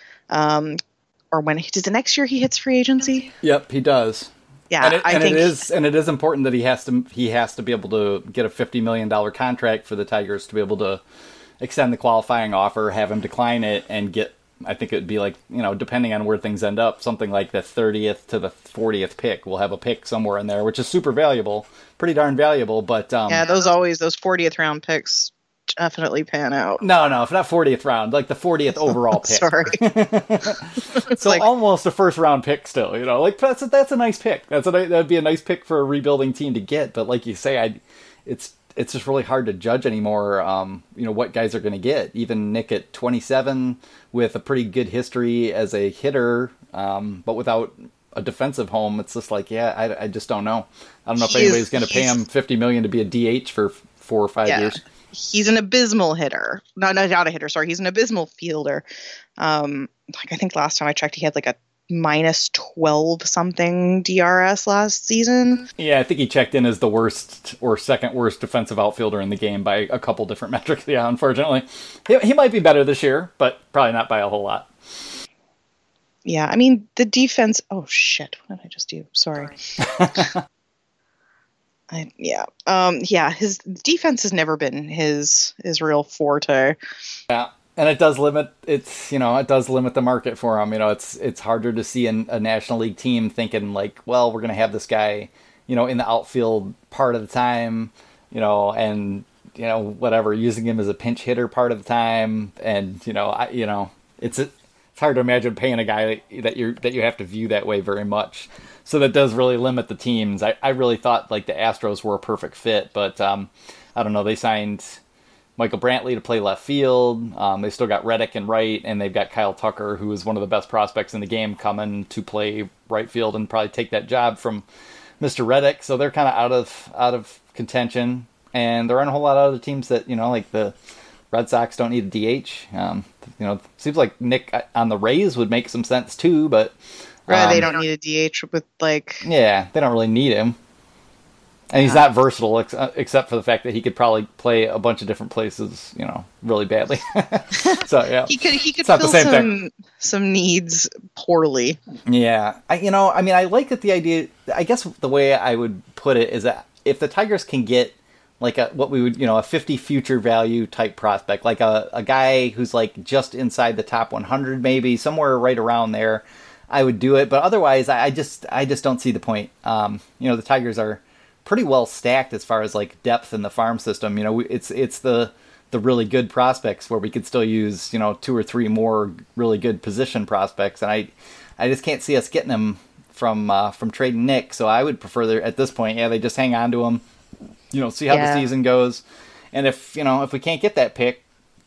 Or when does the next year he hits free agency? Yep, he does. Yeah, it is important that he has to be able to get a $50 million contract for the Tigers to be able to extend the qualifying offer, have him decline it, and get I think it would be like, depending on where things end up, something like the 30th to the 40th pick. We'll have a pick somewhere in there, which is super valuable, pretty darn valuable. But yeah, those 40th round picks definitely pan out. No, if not 40th round, like the 40th overall pick. Sorry. So almost a first round pick still, like that's a nice pick. That'd be a nice pick for a rebuilding team to get. But like you say, it's just really hard to judge anymore. What guys are going to get. Even Nick at 27 with a pretty good history as a hitter, but without a defensive home, it's just like, I just don't know. I don't know if anybody's going to pay him $50 million to be a DH for 4 or 5 years. He's an abysmal hitter. No, not a hitter. Sorry, he's an abysmal fielder. I think last time I checked, he had like a -12 something DRS last season. Yeah, I think he checked in as the worst or second worst defensive outfielder in the game by a couple different metrics. Yeah, unfortunately, he might be better this year, but probably not by a whole lot. Yeah, I mean the defense. Oh shit! What did I just do? Sorry. His defense has never been his real forte. Yeah, and it does limit the market for him. It's harder to see a National League team thinking like, well, we're going to have this guy, in the outfield part of the time, and whatever, using him as a pinch hitter part of the time, and it's hard to imagine paying a guy that you have to view that way very much. So that does really limit the teams. I really thought like the Astros were a perfect fit, but I don't know. They signed Michael Brantley to play left field. They still got Reddick in right, and they've got Kyle Tucker, who is one of the best prospects in the game, coming to play right field and probably take that job from Mr. Reddick. So they're kind of out of contention, and there aren't a whole lot of other teams that like the Red Sox don't need a DH. Seems like Nick on the Rays would make some sense too, but. They don't need a DH with Yeah, they don't really need him. And he's not versatile except for the fact that he could probably play a bunch of different places, really badly. So, yeah. He could fill some needs poorly. Yeah. I like that the idea, I guess the way I would put it is that if the Tigers can get like what we would, a 50 future value type prospect, like a guy who's like just inside the top 100 maybe, somewhere right around there, I would do it, but otherwise, I just don't see the point. The Tigers are pretty well stacked as far as like depth in the farm system. It's the really good prospects where we could still use 2 or 3 more really good position prospects, and I just can't see us getting them from trading Nick. So I would prefer at this point, they just hang on to him, see how the season goes, and if we can't get that pick,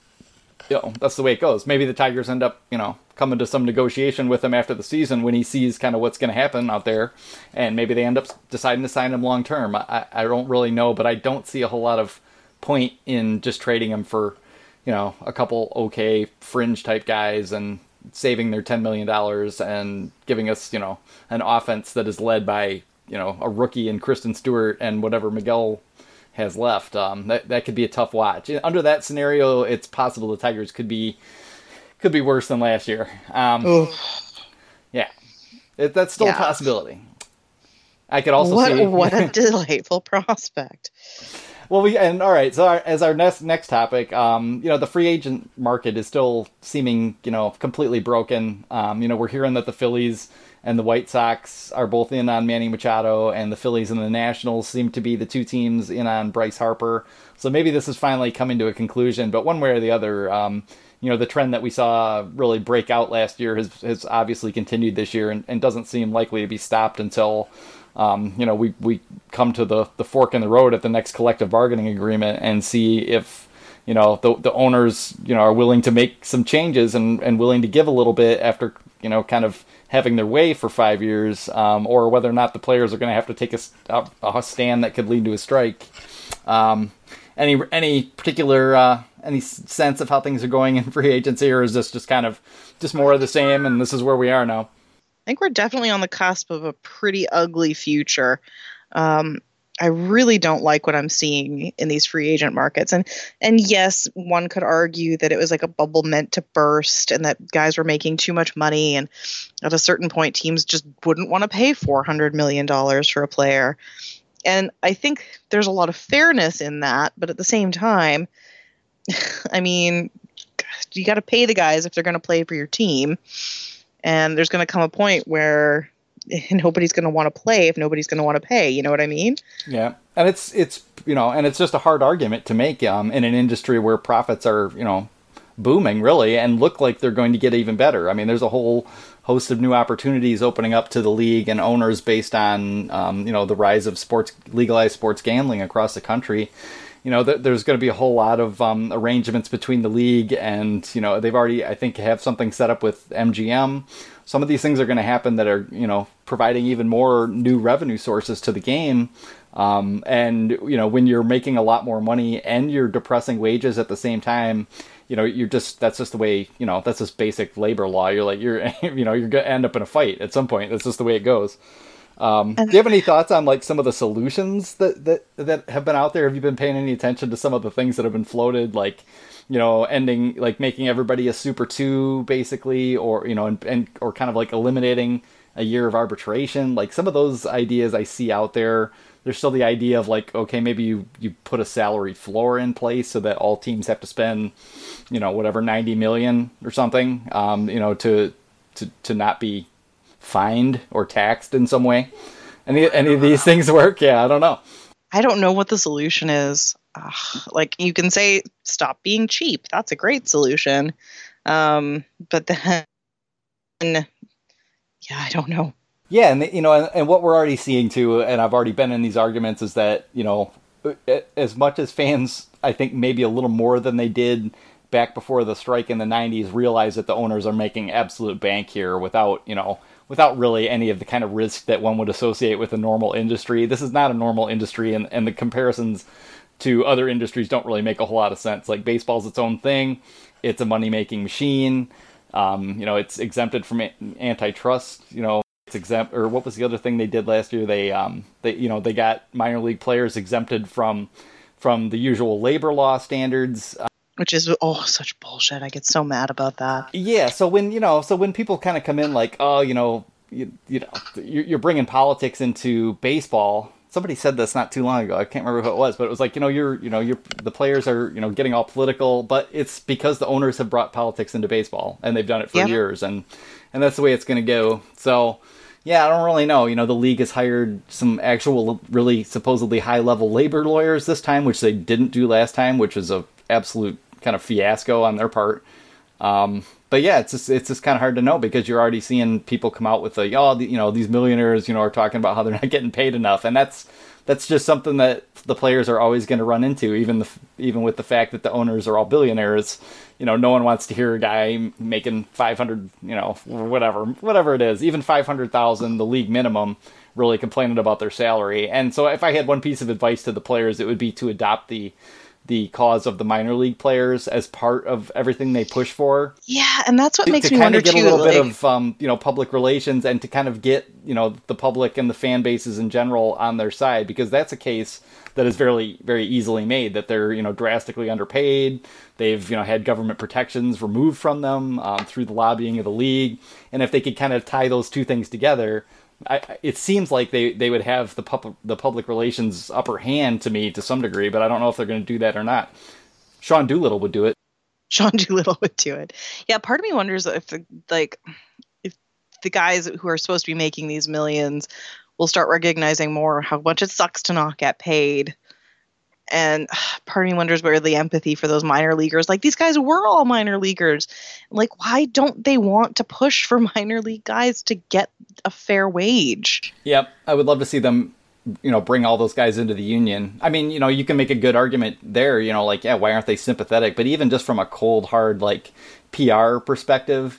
that's the way it goes. Maybe the Tigers end up coming to some negotiation with him after the season when he sees kind of what's going to happen out there, and maybe they end up deciding to sign him long term. I don't really know, but I don't see a whole lot of point in just trading him for a couple okay fringe type guys and saving their $10 million and giving us an offense that is led by a rookie in Kristen Stewart and whatever Miguel has left. That could be a tough watch. Under that scenario, it's possible the Tigers could be worse than last year. Yeah, that's still a possibility. I could also see what a delightful prospect. Well, all right. So as our next topic, the free agent market is still seeming completely broken. We're hearing that the Phillies and the White Sox are both in on Manny Machado, and the Phillies and the Nationals seem to be the two teams in on Bryce Harper. So maybe this is finally coming to a conclusion, but one way or the other, the trend that we saw really break out last year has obviously continued this year and doesn't seem likely to be stopped until, we come to the fork in the road at the next collective bargaining agreement and see if, the owners, are willing to make some changes and willing to give a little bit after, kind of having their way for 5 years, or whether or not the players are going to have to take a stand that could lead to a strike. Any particular any sense of how things are going in free agency, or is this just kind of just more of the same and this is where we are now? I think we're definitely on the cusp of a pretty ugly future. I really don't like what I'm seeing in these free agent markets. And yes, one could argue that it was like a bubble meant to burst and that guys were making too much money. And at a certain point, teams just wouldn't want to pay $400 million for a player. And I think there's a lot of fairness in that. But at the same time, I mean, you got to pay the guys if they're going to play for your team. And there's going to come a point where nobody's going to want to play if nobody's going to want to pay. You know what I mean? Yeah. And it's just a hard argument to make in an industry where profits are, booming really and look like they're going to get even better. I mean, there's a whole host of new opportunities opening up to the league and owners based on, the rise of legalized sports gambling across the country. There's going to be a whole lot of arrangements between the league and, they've already, I think, have something set up with MGM. Some of these things are going to happen that are, providing even more new revenue sources to the game. And, when you're making a lot more money and you're depressing wages at the same time, that's just the way, that's just basic labor law. You're going to end up in a fight at some point. That's just the way it goes. Do you have any thoughts on like some of the solutions that have been out there? Have you been paying any attention to some of the things that have been floated, like, ending, like making everybody a Super 2 basically, or, or kind of like eliminating a year of arbitration? Like some of those ideas I see out there. There's still the idea of like, okay, maybe you put a salary floor in place so that all teams have to spend, whatever, 90 million or something, to not be fined or taxed in some way. Any of these things work? Yeah, I don't know. I don't know what the solution is. Like you can say, stop being cheap. That's a great solution. But then, yeah, I don't know. Yeah, and what we're already seeing too, and I've already been in these arguments, is that, as much as fans, I think maybe a little more than they did back before the strike in the 90s, realize that the owners are making absolute bank here without really any of the kind of risk that one would associate with a normal industry. This is not a normal industry, and the comparisons to other industries don't really make a whole lot of sense. Like baseball's its own thing. It's a money-making machine. It's exempted from antitrust, it's exempt, or what was the other thing they did last year? They got minor league players exempted from the usual labor law standards. Which is such bullshit. I get so mad about that. Yeah. So when people kind of come in like, oh, you're bringing politics into baseball. Somebody said this not too long ago. I can't remember who it was, but it was like, the players are, getting all political, but it's because the owners have brought politics into baseball and they've done it for years. And that's the way it's going to go. So yeah, I don't really know. The league has hired some actual really supposedly high level labor lawyers this time, which they didn't do last time, which was a absolute kind of fiasco on their part. But yeah, it's just kind of hard to know because you're already seeing people come out with these millionaires, are talking about how they're not getting paid enough. And that's just something that the players are always going to run into, even with the fact that the owners are all billionaires. No one wants to hear a guy making 500, whatever it is, even 500,000, the league minimum, really complaining about their salary. And so if I had one piece of advice to the players, it would be to adopt the cause of the minor league players as part of everything they push for. Yeah, and that's what makes me wonder too. To kind of get a little bit of public relations and to kind of get the public and the fan bases in general on their side, because that's a case that is very, very easily made, that they're drastically underpaid. They've had government protections removed from them through the lobbying of the league, and if they could kind of tie those two things together, it seems like they would have the public relations upper hand to me to some degree, but I don't know if they're going to do that or not. Sean Doolittle would do it. Sean Doolittle would do it. Yeah, part of me wonders if the guys who are supposed to be making these millions will start recognizing more how much it sucks to not get paid. And part of me wonders where the empathy for those minor leaguers, like these guys were all minor leaguers. Like, why don't they want to push for minor league guys to get a fair wage? Yep. I would love to see them, bring all those guys into the union. I mean, you can make a good argument there, why aren't they sympathetic? But even just from a cold, hard, PR perspective,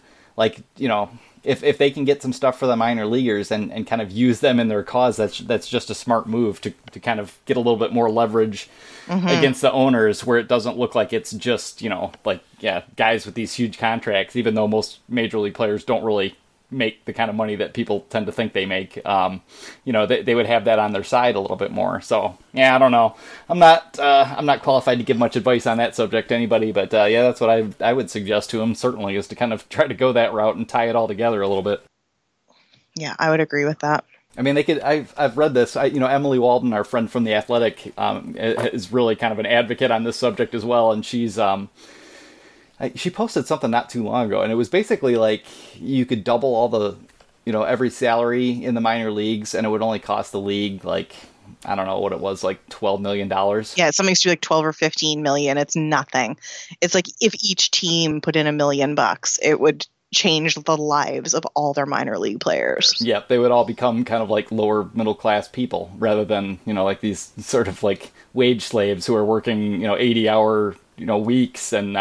if they can get some stuff for the minor leaguers and kind of use them in their cause, that's just a smart move to kind of get a little bit more leverage against the owners, where it doesn't look like it's just, guys with these huge contracts, even though most major league players don't really make the kind of money that people tend to think they make. They would have that on their side a little bit more. So yeah, I don't know. I'm not qualified to give much advice on that subject to anybody, but yeah, that's what I would suggest to them, certainly, is to kind of try to go that route and tie it all together a little bit. Yeah, I would agree with that. I mean, they could. I've read this. Emily Walden, our friend from The Athletic, is really kind of an advocate on this subject as well, and she's She posted something not too long ago, and it was basically like you could double all the, every salary in the minor leagues, and it would only cost the league like, I don't know what it was, like $12 million. Yeah, it's something to like 12 or 15 million. It's nothing. It's like if each team put in $1 million, it would change the lives of all their minor league players. Yep, they would all become kind of like lower middle class people rather than, like these sort of like wage slaves who are working, 80-hour, weeks and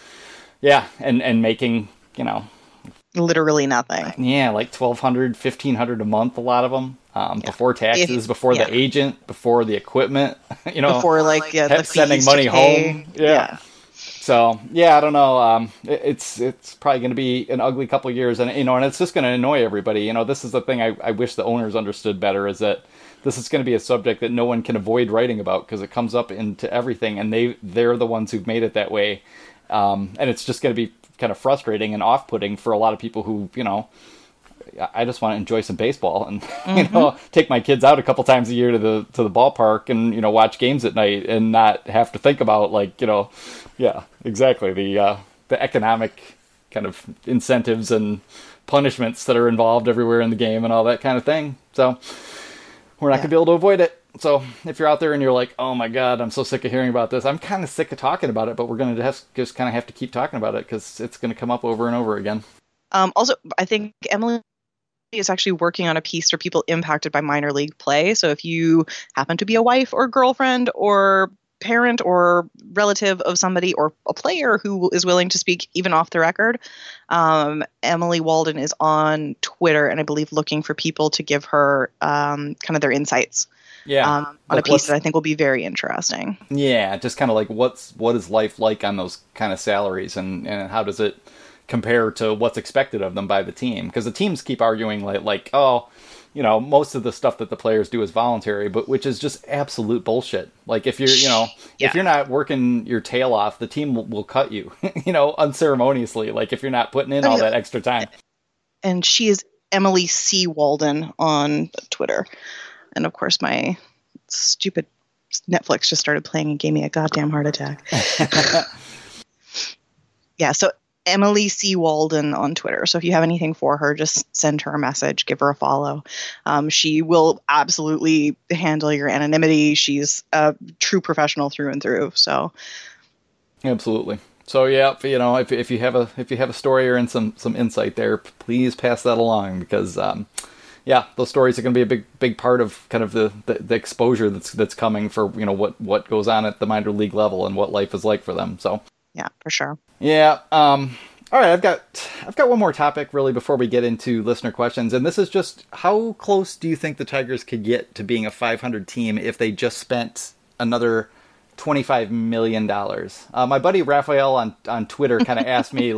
and making, literally nothing. Yeah, like $1,200, $1,500 a month, a lot of them. Before taxes, before the agent, before the equipment, before like the sending money home. Yeah. So I don't know. It's probably going to be an ugly couple of years, and and it's just going to annoy everybody. This is the thing I wish the owners understood better, is that this is going to be a subject that no one can avoid writing about because it comes up into everything, and they're the ones who've made it that way, and it's just going to be kind of frustrating and off-putting for a lot of people who I just want to enjoy some baseball and take my kids out a couple times a year to the ballpark and watch games at night and not have to think about exactly the economic kind of incentives and punishments that are involved everywhere in the game and all that kind of thing. So we're not going to be able to avoid it. So if you're out there and you're like, oh my God, I'm so sick of hearing about this. I'm kind of sick of talking about it, but we're going to just kind of have to keep talking about it because it's going to come up over and over again. Also, I think Emily is actually working on a piece for people impacted by minor league play. So if you happen to be a wife or girlfriend or parent or relative of somebody or a player who is willing to speak even off the record, Emily Walden is on Twitter and I believe looking for people to give her kind of their insights. Yeah, on a piece that I think will be very interesting. Yeah, just kind of like what is life like on those kind of salaries, and how does it compare to what's expected of them by the team? Because the teams keep arguing like most of the stuff that the players do is voluntary, but which is just absolute bullshit. Like if you're if you're not working your tail off, the team will cut you unceremoniously. Like if you're not putting in all that extra time. And she is Emily C. Walden on Twitter. And of course, my stupid Netflix just started playing and gave me a goddamn heart attack. Yeah, so Emily C. Walden on Twitter. So if you have anything for her, just send her a message, give her a follow. She will absolutely handle your anonymity. She's a true professional through and through. So absolutely. So yeah, if you have a story or some insight there, please pass that along because. Those stories are going to be a big part of kind of the exposure that's coming for what goes on at the minor league level and what life is like for them. So yeah, for sure. Yeah. All right. I've got one more topic really before we get into listener questions, and this is just how close do you think the Tigers could get to being a 500 team if they just spent another $25 million? My buddy Raphael on Twitter kind of asked me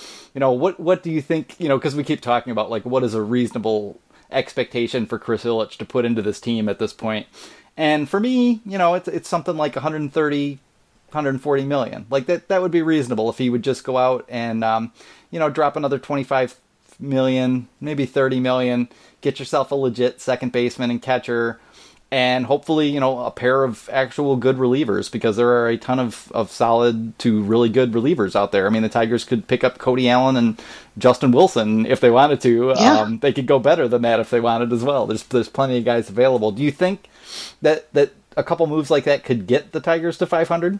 what do you think? Because we keep talking about what is a reasonable expectation for Chris Ilitch to put into this team at this point. And for me, it's something like 130, 140 million. Like that would be reasonable if he would just go out and, drop another 25 million, maybe 30 million, get yourself a legit second baseman and catcher, and hopefully, a pair of actual good relievers, because there are a ton of solid to really good relievers out there. I mean, the Tigers could pick up Cody Allen and Justin Wilson if they wanted to. Yeah. They could go better than that if they wanted as well. There's plenty of guys available. Do you think that a couple moves like that could get the Tigers to 500?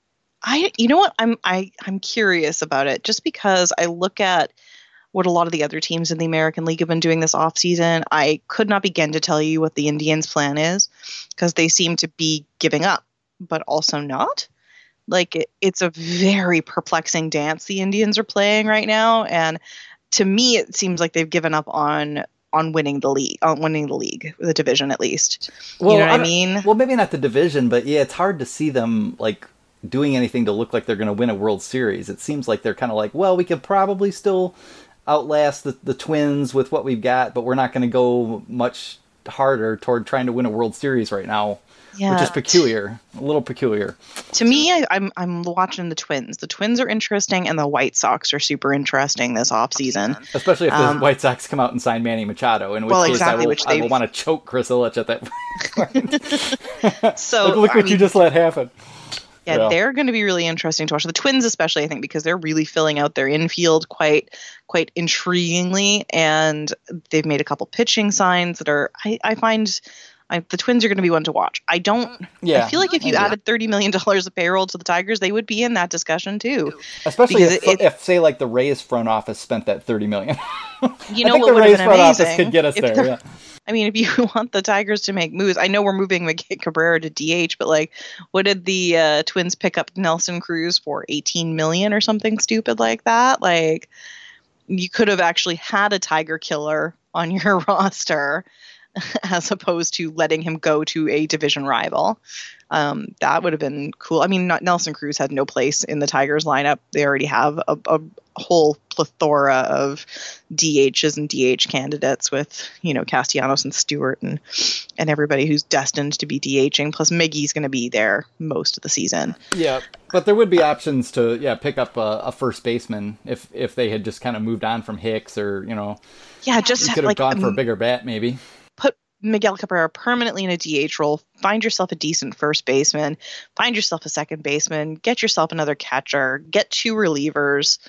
You know what? I'm curious about it, just because I look at what a lot of the other teams in the American League have been doing this offseason. I could not begin to tell you what the Indians' plan is, because they seem to be giving up, but also not. It's a very perplexing dance the Indians are playing right now, and to me, it seems like they've given up on winning the league, the division at least. Well, you know what I mean? Well, maybe not the division, but yeah, it's hard to see them doing anything to look like they're going to win a World Series. It seems like they're kind of well, we could probably still outlast the Twins with what we've got, but we're not going to go much harder toward trying to win a World Series right now, which is peculiar, a little peculiar. To me, I'm watching the Twins. The Twins are interesting, and the White Sox are super interesting this offseason. Especially if the White Sox come out and sign Manny Machado, in which case I will want to choke Chris Ilitch at that point. So look what you just let happen. Yeah, they're going to be really interesting to watch. The Twins, especially, I think, because they're really filling out their infield quite intriguingly, and they've made a couple pitching signs that are. I find the Twins are going to be one to watch. I feel like if you added $30 million of payroll to the Tigers, they would be in that discussion too. Especially if say, like the Rays front office spent that $30 million. You know what would have been amazing? Office could get us there. Yeah. I mean, if you want the Tigers to make moves, I know we're moving Miguel Cabrera to DH, but like, what did the Twins pick up Nelson Cruz for? $18 million or something stupid like that? Like, you could have actually had a Tiger killer on your roster as opposed to letting him go to a division rival. That would have been cool. I mean, Nelson Cruz had no place in the Tigers lineup. They already have a whole plethora of DHs and DH candidates with, Castellanos and Stewart and everybody who's destined to be DHing. Plus Miggy's going to be there most of the season. Yeah, but there would be options to pick up a first baseman if they had just kind of moved on from Hicks or, just you could have gone for a bigger bat maybe. Put Miguel Cabrera permanently in a DH role, find yourself a decent first baseman, find yourself a second baseman, get yourself another catcher, get 2 relievers.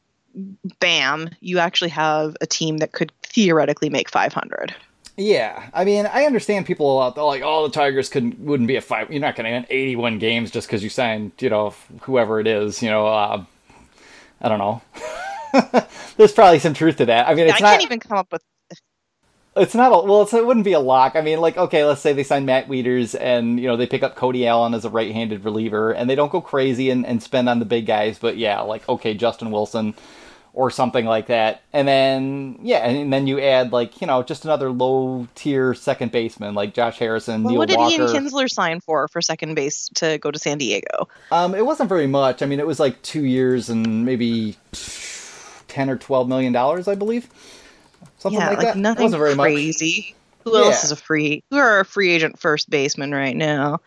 Bam, you actually have a team that could theoretically make 500. Yeah, I mean, I understand people out there like, the Tigers wouldn't be a 5. You're not going to win 81 games just because you signed, whoever it is, I don't know. There's probably some truth to that. I mean, I can't even come up with. It's not it wouldn't be a lock. I mean, like, okay, let's say they sign Matt Wieters and, they pick up Cody Allen as a right-handed reliever and they don't go crazy and spend on the big guys, but yeah, like, okay, Justin Wilson or something like that. And then, and then you add, like, just another low-tier second baseman like Josh Harrison, Neil Walker. What did Ian Kinsler sign for second base to go to San Diego? It wasn't very much. I mean, it was like 2 years and maybe $10 or $12 million, I believe. Something like that. Nothing wasn't very crazy. Much. Who else is who are a free agent first baseman right now?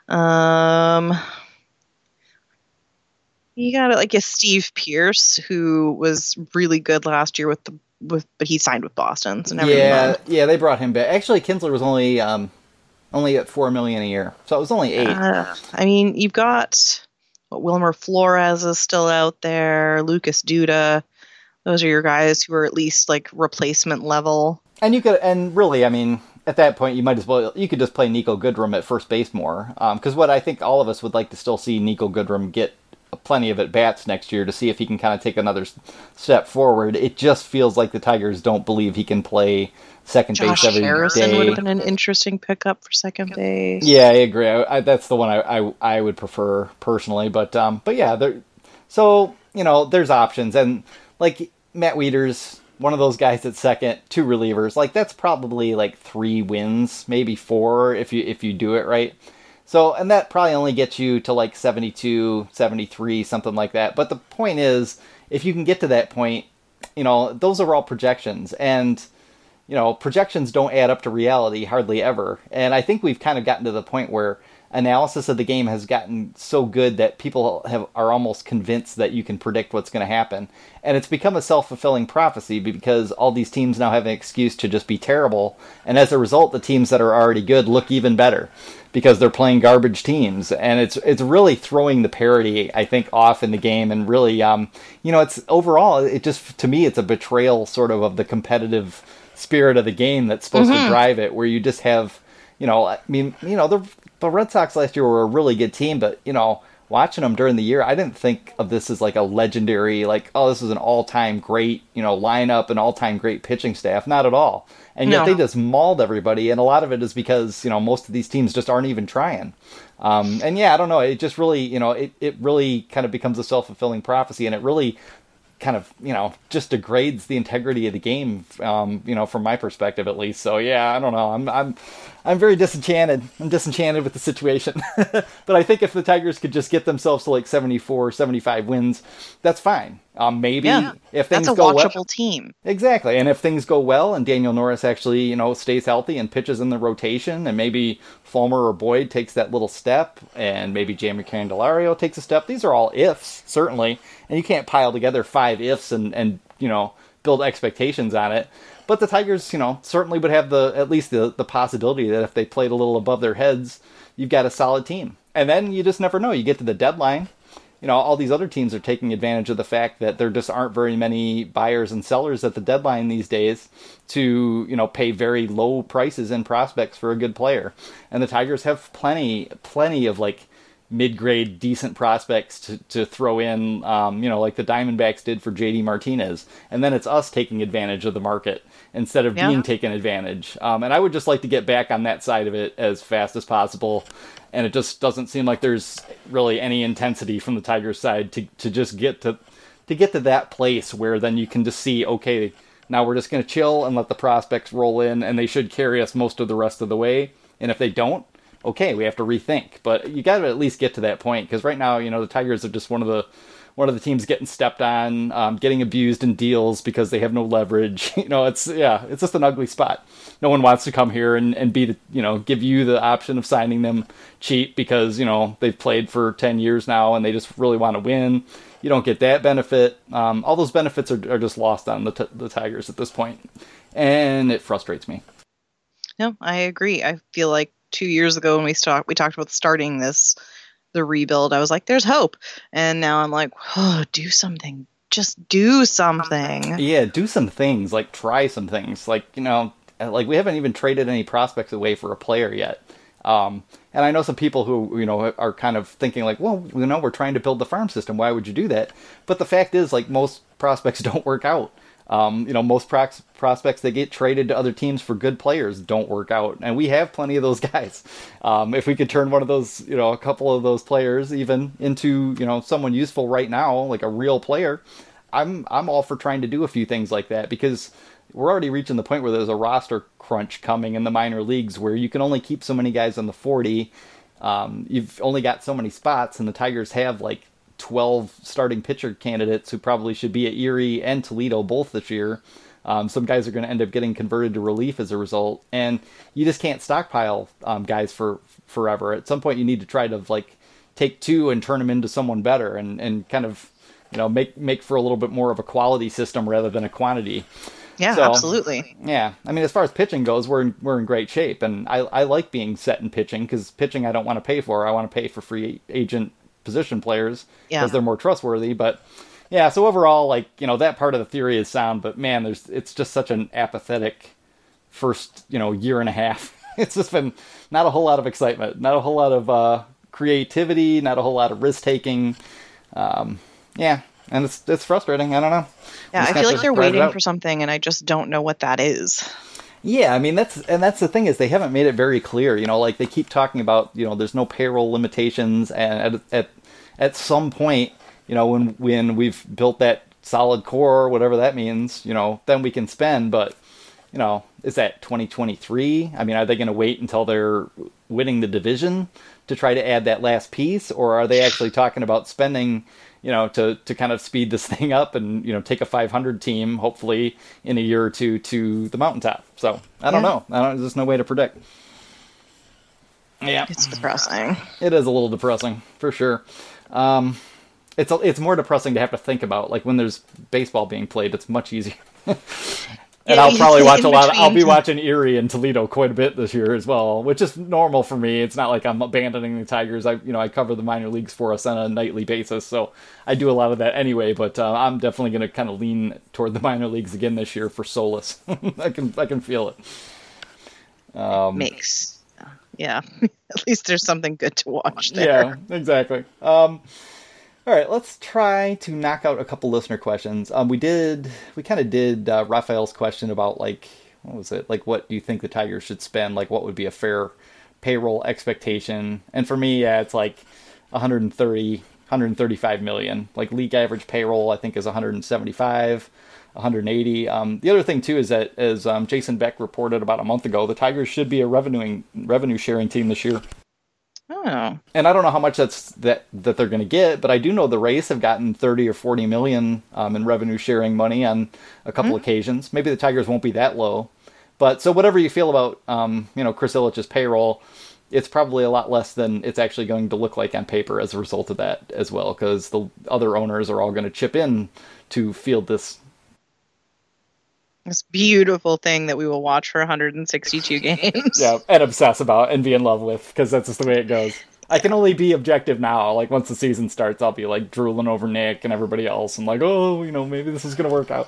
You got like a Steve Pearce who was really good last year but he signed with Boston. So they brought him back. Actually, Kinsler was only at $4 million a year, so it was only $8. I mean, you've got Wilmer Flores is still out there, Lucas Duda. Those are your guys who are at least like replacement level. And really, I mean, at that point, you could just play Nico Goodrum at first base more. Because what I think all of us would like to still see Nico Goodrum get plenty of at-bats next year to see if he can kind of take another step forward. It just feels like the Tigers don't believe he can play second base every day. Josh Harrison would have been an interesting pickup for second base. Yeah, I agree. That's the one I would prefer personally. But yeah, so there's options. And like Matt Wieters, one of those guys at second, 2 relievers, like that's probably like 3 wins, maybe 4 if you do it right. So, and that probably only gets you to like 72, 73, something like that. But the point is, if you can get to that point, those are all projections. And, projections don't add up to reality hardly ever. And I think we've kind of gotten to the point where analysis of the game has gotten so good that people are almost convinced that you can predict what's going to happen. And it's become a self-fulfilling prophecy because all these teams now have an excuse to just be terrible. And as a result, the teams that are already good look even better because they're playing garbage teams. And it's really throwing the parity, I think, off in the game. And really, it's overall, it just, to me, it's a betrayal sort of the competitive spirit of the game that's supposed to drive it, where you just have, the Red Sox last year were a really good team, but, watching them during the year, I didn't think of this as like a legendary, like, this is an all-time great, lineup and all-time great pitching staff. Not at all. And yet they just mauled everybody, and a lot of it is because, most of these teams just aren't even trying. And yeah, I don't know, it just really, it really kind of becomes a self-fulfilling prophecy, and it really kind of, just degrades the integrity of the game, from my perspective at least. So yeah, I don't know. I'm very disenchanted. I'm disenchanted with the situation. But I think if the Tigers could just get themselves to like 74, 75 wins, that's fine. Maybe if things go well. That's a watchable team. Exactly. And if things go well and Daniel Norris actually, stays healthy and pitches in the rotation, and maybe Fulmer or Boyd takes that little step, and maybe Jamie Candelario takes a step. These are all ifs, certainly. And you can't pile together 5 ifs and build expectations on it. But the Tigers, certainly would have at least the possibility that if they played a little above their heads, you've got a solid team. And then you just never know. You get to the deadline. All these other teams are taking advantage of the fact that there just aren't very many buyers and sellers at the deadline these days to, pay very low prices in prospects for a good player. And the Tigers have plenty of like mid-grade decent prospects to throw in, like the Diamondbacks did for JD Martinez. And then it's us taking advantage of the market instead of being taken advantage. And I would just like to get back on that side of it as fast as possible. And it just doesn't seem like there's really any intensity from the Tigers side to just get to that place where then you can just see, okay, now we're just going to chill and let the prospects roll in, and they should carry us most of the rest of the way. And if they don't, okay, we have to rethink. But you got to at least get to that point, because right now, the Tigers are just one of the teams getting stepped on, getting abused in deals because they have no leverage. It's just an ugly spot. No one wants to come here and be give you the option of signing them cheap because, they've played for 10 years now and they just really want to win. You don't get that benefit. All those benefits are just lost on the Tigers at this point, and it frustrates me. No, I agree. I feel like 2 years ago when we talked about starting the rebuild, I was like, there's hope. And now I'm like, oh, do something. Just do something. Yeah, do some things. Like, try some things. Like, like we haven't even traded any prospects away for a player yet. And I know some people who, are kind of thinking like, well, we're trying to build the farm system. Why would you do that? But the fact is, like, most prospects don't work out. Most prospects that get traded to other teams for good players don't work out. And we have plenty of those guys. If we could turn one of those, a couple of those players even into, someone useful right now, like a real player, I'm all for trying to do a few things like that, because we're already reaching the point where there's a roster crunch coming in the minor leagues where you can only keep so many guys on the 40. You've only got so many spots, and the Tigers have like 12 starting pitcher candidates who probably should be at Erie and Toledo both this year. Some guys are going to end up getting converted to relief as a result, and you just can't stockpile guys for forever. At some point, you need to try to like take two and turn them into someone better, and kind of make for a little bit more of a quality system rather than a quantity. Yeah, so, absolutely. Yeah, I mean, as far as pitching goes, we're in great shape, and I like being set in pitching, because pitching I don't want to pay for. I want to pay for free agent position players because they're more trustworthy. But yeah, so overall, like, that part of the theory is sound, but man, it's just such an apathetic first year and a half. It's just been not a whole lot of excitement, not a whole lot of creativity, not a whole lot of risk taking. And it's frustrating. I don't know. Yeah, I feel like they're waiting for something, and I just don't know what that is. Yeah, I mean, that's the thing, is they haven't made it very clear. Like they keep talking about, there's no payroll limitations, and at some point, when we've built that solid core, whatever that means, then we can spend. But is that 2023? I mean, are they going to wait until they're winning the division to try to add that last piece, or are they actually talking about spending, to kind of speed this thing up and, take a 500 team, hopefully in a year or two, to the mountaintop? So I don't know. There's no way to predict. Yeah. It's depressing. It is a little depressing, for sure. It's more depressing to have to think about, like, when there's baseball being played, it's much easier. And I'll probably watch a lot. I'll be watching Erie and Toledo quite a bit this year as well, which is normal for me. It's not like I'm abandoning the Tigers. I cover the minor leagues for us on a nightly basis, so I do a lot of that anyway. But I'm definitely going to kind of lean toward the minor leagues again this year for solace. I can feel it. Yeah. At least there's something good to watch there. Yeah, exactly. All right, let's try to knock out a couple listener questions. We kind of did Raphael's question about, like, what was it? Like, what do you think the Tigers should spend? Like, what would be a fair payroll expectation? And for me, it's like 135 million. Like, league average payroll, I think, is 175, 180. The other thing too is that, as Jason Beck reported about a month ago, the Tigers should be a revenue sharing team this year. Oh. And I don't know how much that they're going to get, but I do know the Rays have gotten 30 or 40 million in revenue sharing money on a couple occasions. Maybe the Tigers won't be that low. But so whatever you feel about Chris Ilitch's payroll, it's probably a lot less than it's actually going to look like on paper as a result of that as well, because the other owners are all going to chip in to field this beautiful thing that we will watch for 162 games. Yeah, and obsess about and be in love with, because that's just the way it goes. I can only be objective now. Like, once the season starts, I'll be, like, drooling over Nick and everybody else and like, oh, maybe this is going to work out.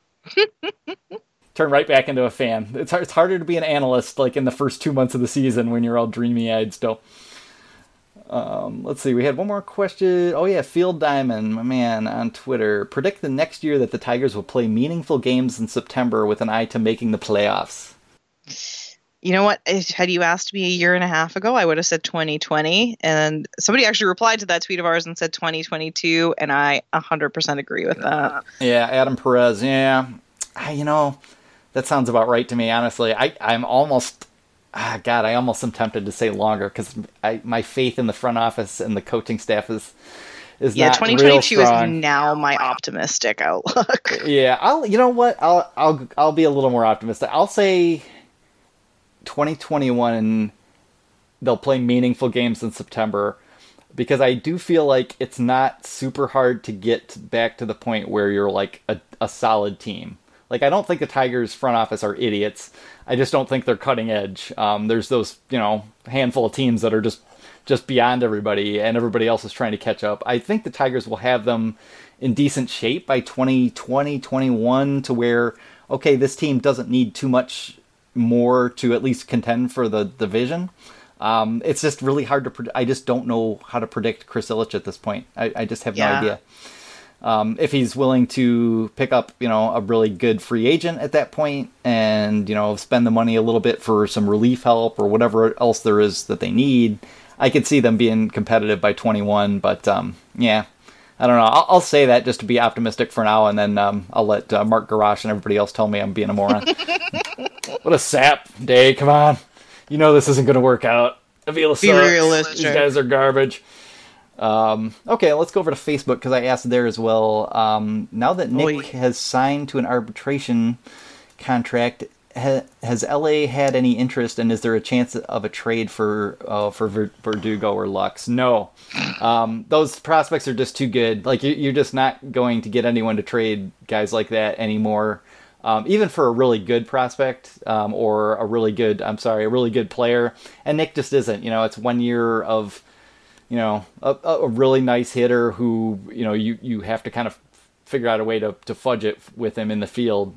Turn right back into a fan. It's harder to be an analyst, like, in the first 2 months of the season when you're all dreamy-eyed still. Let's see, we had one more question. Oh yeah, Field Diamond, my man, on Twitter. Predict the next year that the Tigers will play meaningful games in September with an eye to making the playoffs. You know what? Had you asked me a year and a half ago, I would have said 2020. And somebody actually replied to that tweet of ours and said 2022, and I 100% agree with that. Yeah, Adam Perez, yeah. That sounds about right to me, honestly. I'm almost... I almost am tempted to say longer because my faith in the front office and the coaching staff is not 2022 real strong. Is now my optimistic outlook. Yeah, I'll be a little more optimistic. I'll say 2021 they'll play meaningful games in September because I do feel like it's not super hard to get back to the point where you're like a solid team. Like, I don't think the Tigers front office are idiots. I just don't think they're cutting edge. There's those, handful of teams that are just beyond everybody, and everybody else is trying to catch up. I think the Tigers will have them in decent shape by 2020, 21 to where, okay, this team doesn't need too much more to at least contend for the division. It's just really hard to predict. I just don't know how to predict Chris Ilitch at this point. I just have no idea. If he's willing to pick up, a really good free agent at that point and, spend the money a little bit for some relief help or whatever else there is that they need, I could see them being competitive by 21. But, yeah, I don't know. I'll say that just to be optimistic for now, and then I'll let Mark Garage and everybody else tell me I'm being a moron. What a sap day. Come on. This isn't going to work out. Avila sucks. Be realistic. These guys are garbage. Okay, let's go over to Facebook because I asked there as well. Now that Nick has signed to an arbitration contract, has LA had any interest, and is there a chance of a trade for Verdugo or Lux? No. Those prospects are just too good. Like, you're just not going to get anyone to trade guys like that anymore. Even for a really good prospect, or a really good player. And Nick just isn't. It's 1 year of... a really nice hitter who, you have to kind of figure out a way to fudge it with him in the field.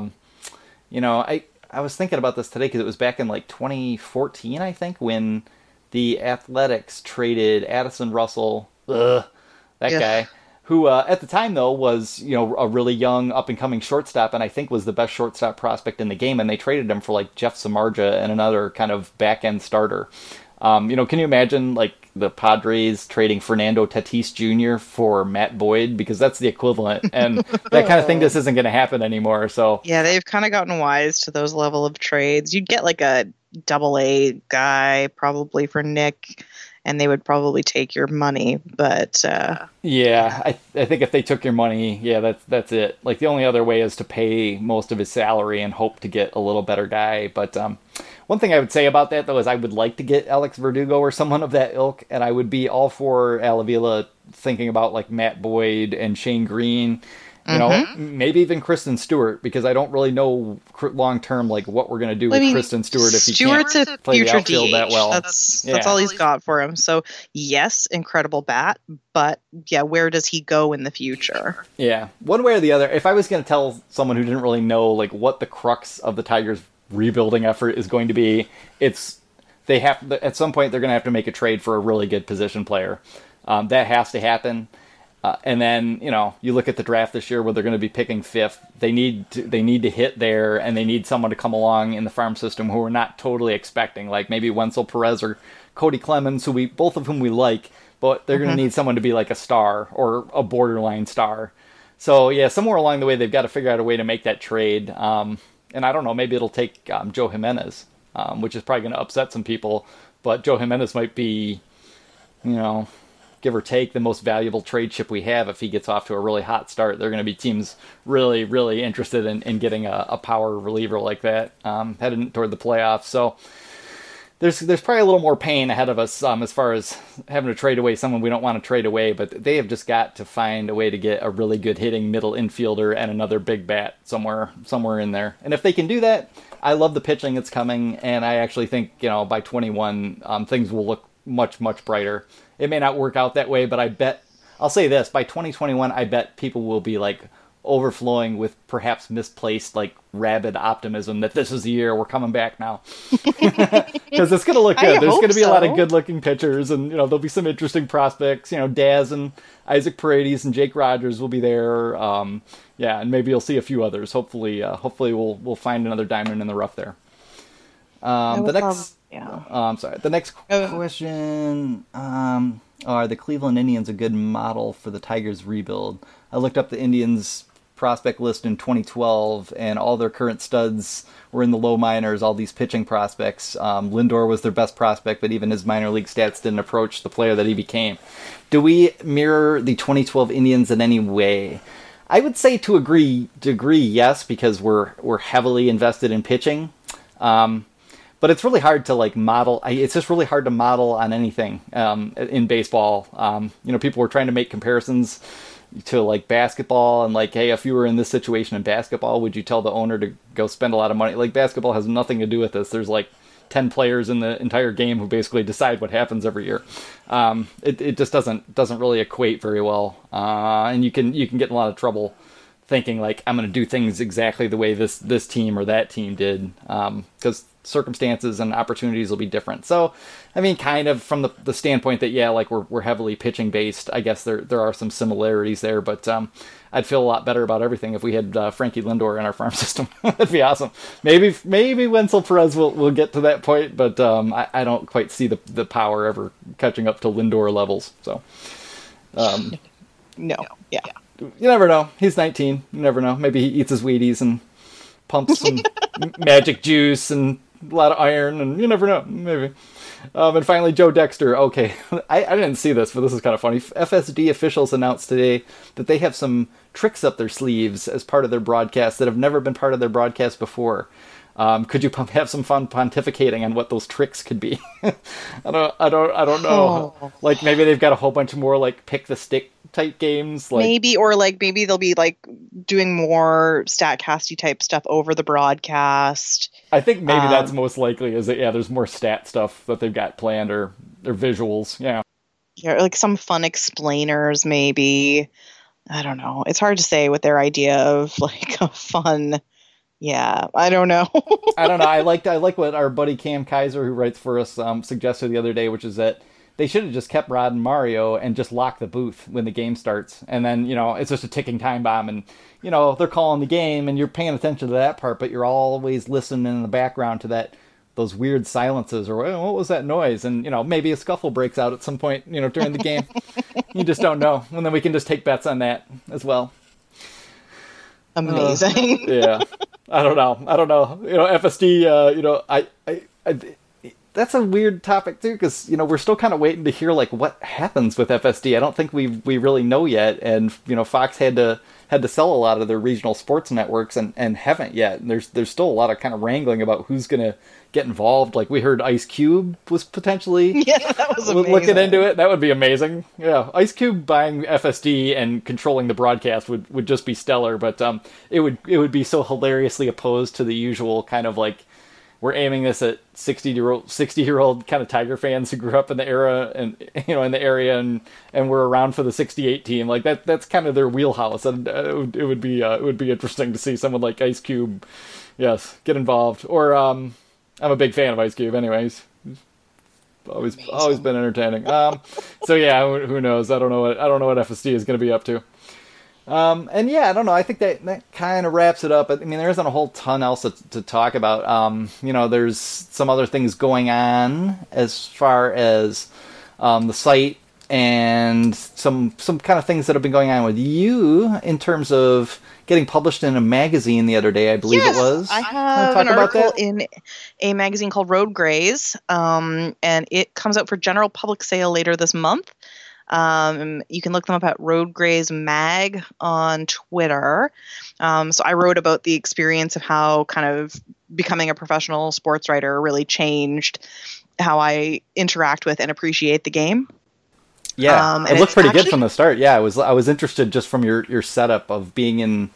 I was thinking about this today because it was back in like 2014, I think, when the Athletics traded Addison Russell, guy, who at the time, though, was, a really young up-and-coming shortstop, and I think was the best shortstop prospect in the game, and they traded him for like Jeff Samardzija and another kind of back-end starter. Can you imagine, like, the Padres trading Fernando Tatis Jr. for Matt Boyd? Because that's the equivalent. And that kind of thing just isn't going to happen anymore. So yeah, they've kind of gotten wise to those level of trades. You'd get, like, a AA guy probably for Nick, and they would probably take your money. But yeah, I think if they took your money, yeah, that's it. Like, the only other way is to pay most of his salary and hope to get a little better guy. But one thing I would say about that, though, is I would like to get Alex Verdugo or someone of that ilk, and I would be all for Al Avila thinking about, like, Matt Boyd and Shane Green, maybe even Kristen Stewart, because I don't really know long-term, like, what we're going to do with Kristen Stewart if he can't play the outfield that well. That's all he's got for him. So, yes, incredible bat, but, yeah, where does he go in the future? Yeah, one way or the other, if I was going to tell someone who didn't really know, like, what the crux of the Tigers' rebuilding effort is going to be, at some point they're going to have to make a trade for a really good position player. That has to happen. And then, you look at the draft this year where they're going to be picking fifth. They need to hit there, and they need someone to come along in the farm system who we're not totally expecting, like maybe Wenzel Perez or Cody Clemens, both of whom we like, but they're going to need someone to be like a star or a borderline star. So yeah, somewhere along the way they've got to figure out a way to make that trade. And I don't know, maybe it'll take Joe Jimenez, which is probably going to upset some people. But Joe Jimenez might be, give or take, the most valuable trade chip we have if he gets off to a really hot start. There are going to be teams really, really interested in getting a power reliever like that heading toward the playoffs. So there's probably a little more pain ahead of us as far as having to trade away someone we don't want to trade away, but they have just got to find a way to get a really good hitting middle infielder and another big bat somewhere in there. And if they can do that, I love the pitching that's coming, and I actually think, by 21, things will look much, much brighter. It may not work out that way, but I bet, I'll say this, by 2021, I bet people will be like overflowing with perhaps misplaced, like, rabid optimism that this is the year we're coming back now. Because it's going to look good. There's going to be a lot of good-looking pitchers, and, there'll be some interesting prospects. Daz and Isaac Paredes and Jake Rogers will be there. And maybe you'll see a few others. Hopefully we'll find another diamond in the rough there. The next question, are the Cleveland Indians a good model for the Tigers rebuild? I looked up the Indians prospect list in 2012, and all their current studs were in the low minors, all these pitching prospects. Lindor was their best prospect, but even his minor league stats didn't approach the player that he became. Do we mirror the 2012 Indians in any way? I would say to a degree, yes, because we're heavily invested in pitching. But it's really hard to like model. It's just really hard to model on anything in baseball. People were trying to make comparisons to like basketball and like, hey, if you were in this situation in basketball, would you tell the owner to go spend a lot of money? Like, basketball has nothing to do with this. There's like 10 players in the entire game who basically decide what happens every year. It just doesn't really equate very well, and you can get in a lot of trouble thinking like, I'm going to do things exactly the way this team or that team did, because circumstances and opportunities will be different. So, I mean, kind of from the standpoint that, yeah, like we're heavily pitching based, I guess there are some similarities there, but I'd feel a lot better about everything if we had Frankie Lindor in our farm system. That'd be awesome. Maybe Wencel Perez will get to that point, but I don't quite see the power ever catching up to Lindor levels. So, no, yeah. You never know. He's 19. You never know. Maybe he eats his Wheaties and pumps some magic juice and a lot of iron, and you never know. Maybe. And finally, Joe Dexter. Okay, I didn't see this, but this is kind of funny. FSD officials announced today that they have some tricks up their sleeves as part of their broadcast that have never been part of their broadcast before. Could you have some fun pontificating on what those tricks could be? I don't know. Oh. Like, maybe they've got a whole bunch more like pick the stick type games. Like, maybe they'll be like doing more Statcasty type stuff over the broadcast. I think maybe that's most likely. Is that, yeah, there's more stat stuff that they've got planned, or their visuals. Yeah, like some fun explainers maybe. I don't know. It's hard to say with their idea of like a fun. Yeah, I don't know. I don't know. I like what our buddy Cam Kaiser, who writes for us, suggested the other day, which is that they should have just kept Rod and Mario and just lock the booth when the game starts. And then, it's just a ticking time bomb. And, they're calling the game and you're paying attention to that part, but you're always listening in the background to those weird silences or what was that noise? And, maybe a scuffle breaks out at some point, during the game. You just don't know. And then we can just take bets on that as well. Amazing. Yeah. I don't know. FSD, I that's a weird topic too, because we're still kind of waiting to hear like what happens with FSD. I don't think we really know yet, and Fox had to sell a lot of their regional sports networks and haven't yet. And there's still a lot of kind of wrangling about who's gonna get involved. Like, we heard Ice Cube was potentially that was amazing. Looking into it. That would be amazing. Yeah, Ice Cube buying FSD and controlling the broadcast would just be stellar. But it would be so hilariously opposed to the usual kind of like, we're aiming this at 60-year-old kind of Tiger fans who grew up in the era and in the area and were around for the '68 team. Like that's kind of their wheelhouse, and it would be interesting to see someone like Ice Cube, yes, get involved. Or I'm a big fan of Ice Cube, anyways. Always been entertaining. So yeah, who knows? I don't know what FSD is going to be up to. And yeah, I don't know. I think that kind of wraps it up. I mean, there isn't a whole ton else to talk about. There's some other things going on as far as the site and some kind of things that have been going on with you in terms of getting published in a magazine the other day, I believe it was. I have an article in a magazine called Road Grays, and it comes out for general public sale later this month. You can look them up at Road Grays Mag on Twitter. So I wrote about the experience of how kind of becoming a professional sports writer really changed how I interact with and appreciate the game. Yeah, it looked pretty good from the start. Yeah, I was interested just from your setup of being in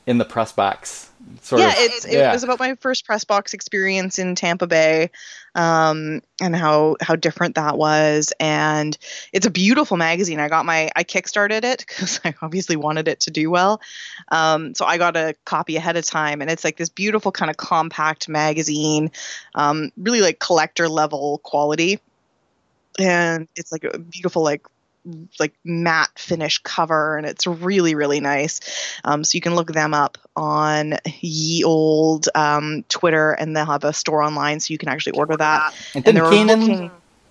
in the press box. It was about my first press box experience in Tampa Bay, and how different that was. And it's a beautiful magazine. I kickstarted it because I obviously wanted it to do well. So I got a copy ahead of time, and it's like this beautiful kind of compact magazine, really like collector level quality. And it's like a beautiful, like matte finish cover, and it's really, really nice. So you can look them up on Ye Old Twitter, and they'll have a store online, so you can actually order that. And then Keenan,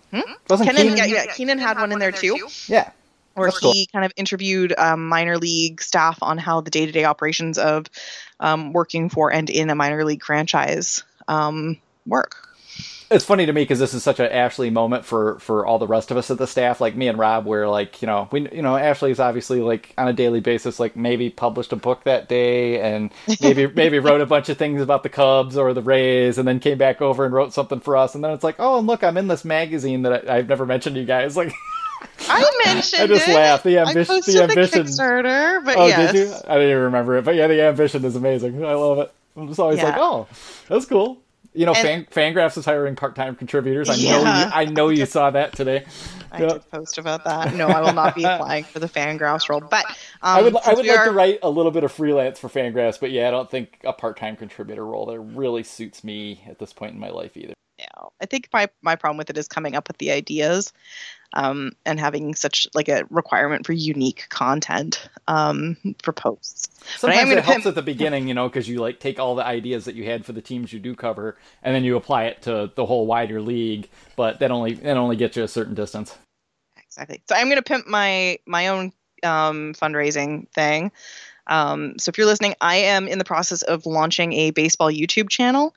Keenan had one in there too. Yeah. Where he kind of interviewed minor league staff on how the day-to-day operations of working for and in a minor league franchise work. It's funny to me because this is such an Ashley moment for all the rest of us at the staff. Like me and Rob, where like, Ashley's obviously like on a daily basis, like maybe published a book that day and maybe wrote a bunch of things about the Cubs or the Rays, and then came back over and wrote something for us. And then it's like, oh, and look, I'm in this magazine that I've never mentioned to you guys. Like, I mentioned I just laughed. The ambition. I posted the Kickstarter, but yes. Did you? I didn't even remember it. But yeah, the ambition is amazing. I love it. I'm just always like, oh, that's cool. Fangraphs is hiring part-time contributors. I know you saw that today. I did post about that. No, I will not be applying for the Fangraphs role. But I would like to write a little bit of freelance for Fangraphs, but yeah, I don't think a part-time contributor role that really suits me at this point in my life either. Yeah, I think my problem with it is coming up with the ideas, and having such like a requirement for unique content for posts. Sometimes it helps at the beginning, because you like take all the ideas that you had for the teams you do cover, and then you apply it to the whole wider league. But that only gets you a certain distance. Exactly. So I'm going to pimp my own fundraising thing. So if you're listening, I am in the process of launching a baseball YouTube channel.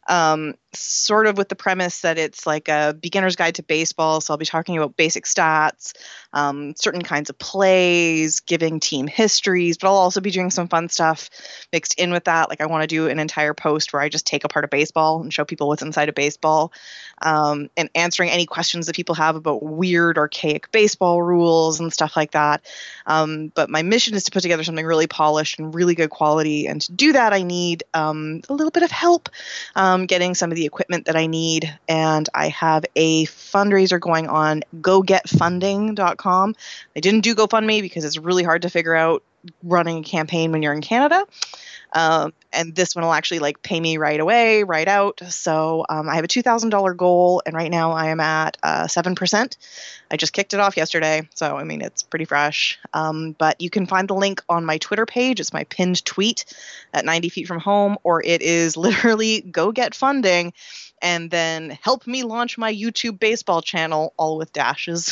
Sort of with the premise that it's like a beginner's guide to baseball. So I'll be talking about basic stats, certain kinds of plays, giving team histories, but I'll also be doing some fun stuff mixed in with that. Like I want to do an entire post where I just take apart a baseball and show people what's inside a baseball, and answering any questions that people have about weird, archaic baseball rules and stuff like that. But my mission is to put together something really polished and really good quality. And to do that, I need a little bit of help getting some of the equipment that I need. And I have a fundraiser going on gogetfunding.com. I didn't do GoFundMe because it's really hard to figure out running a campaign when you're in Canada. And this one will actually like pay me right away, right out. So I have a $2,000 goal, and right now I am at 7%. I just kicked it off yesterday, so I mean it's pretty fresh. But you can find the link on my Twitter page. It's my pinned tweet at 90 feet from home, or it is literally go get funding, and then help me launch my YouTube baseball channel, all with dashes.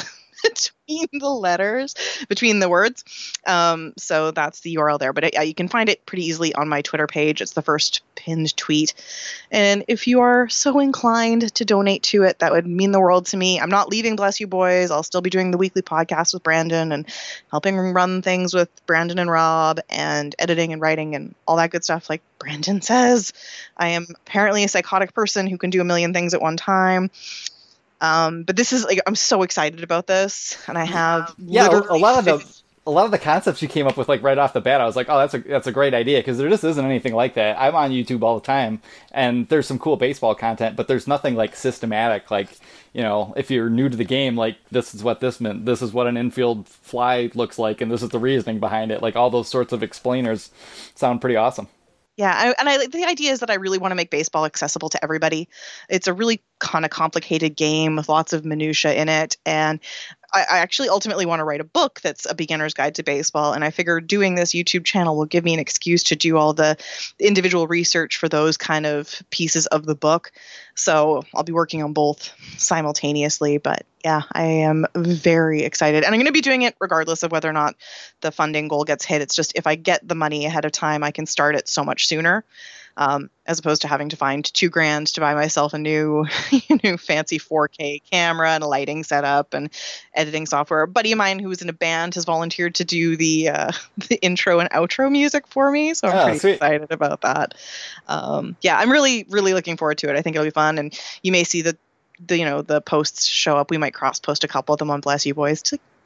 between the words. So that's the URL there. But you can find it pretty easily on my Twitter page. It's the first pinned tweet. And if you are so inclined to donate to it, that would mean the world to me. I'm not leaving Bless You Boys. I'll still be doing the weekly podcast with Brandon and helping run things with Brandon and Rob and editing and writing and all that good stuff. Like Brandon says, I am apparently a psychotic person who can do a million things at one time. But this is like, I'm so excited about this, and I have a lot of the concepts you came up with like right off the bat. I was like, oh, that's a great idea, because there just isn't anything like that. I'm on YouTube all the time, and there's some cool baseball content, but there's nothing like systematic. Like, if you're new to the game, like this is what this meant. This is what an infield fly looks like, and this is the reasoning behind it. Like all those sorts of explainers sound pretty awesome. Yeah, the idea is that I really want to make baseball accessible to everybody. It's a really kind of complicated game with lots of minutia in it, and I actually ultimately want to write a book that's a beginner's guide to baseball, and I figure doing this YouTube channel will give me an excuse to do all the individual research for those kind of pieces of the book. So I'll be working on both simultaneously, but yeah, I am very excited. And I'm going to be doing it regardless of whether or not the funding goal gets hit. It's just if I get the money ahead of time, I can start it so much sooner. As opposed to having to find $2,000 to buy myself a new fancy 4K camera and a lighting setup and editing software. A buddy of mine who was in a band has volunteered to do the intro and outro music for me, so I'm pretty excited about that. I'm really, really looking forward to it. I think it'll be fun, and you may see the posts show up. We might cross post a couple of them on Bless You Boys to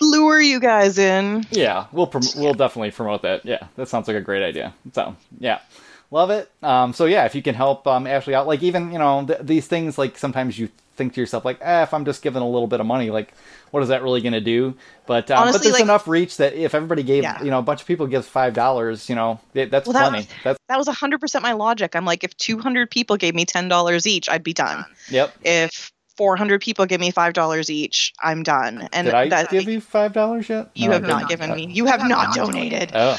lure you guys in. Yeah, we'll definitely promote that. Yeah, that sounds like a great idea. So, yeah. Love it. So yeah, if you can help Ashley out, like even, these things, like sometimes you think to yourself, like, if I'm just giving a little bit of money, like, what is that really going to do? But Honestly, but there's like, enough reach that if everybody gave, a bunch of people give $5, that's plenty. That was 100% my logic. I'm like, if 200 people gave me $10 each, I'd be done. Yep. If 400 people give me $5 each, I'm done. And did I give you $5 yet? You have not given me. You have not donated. Oh.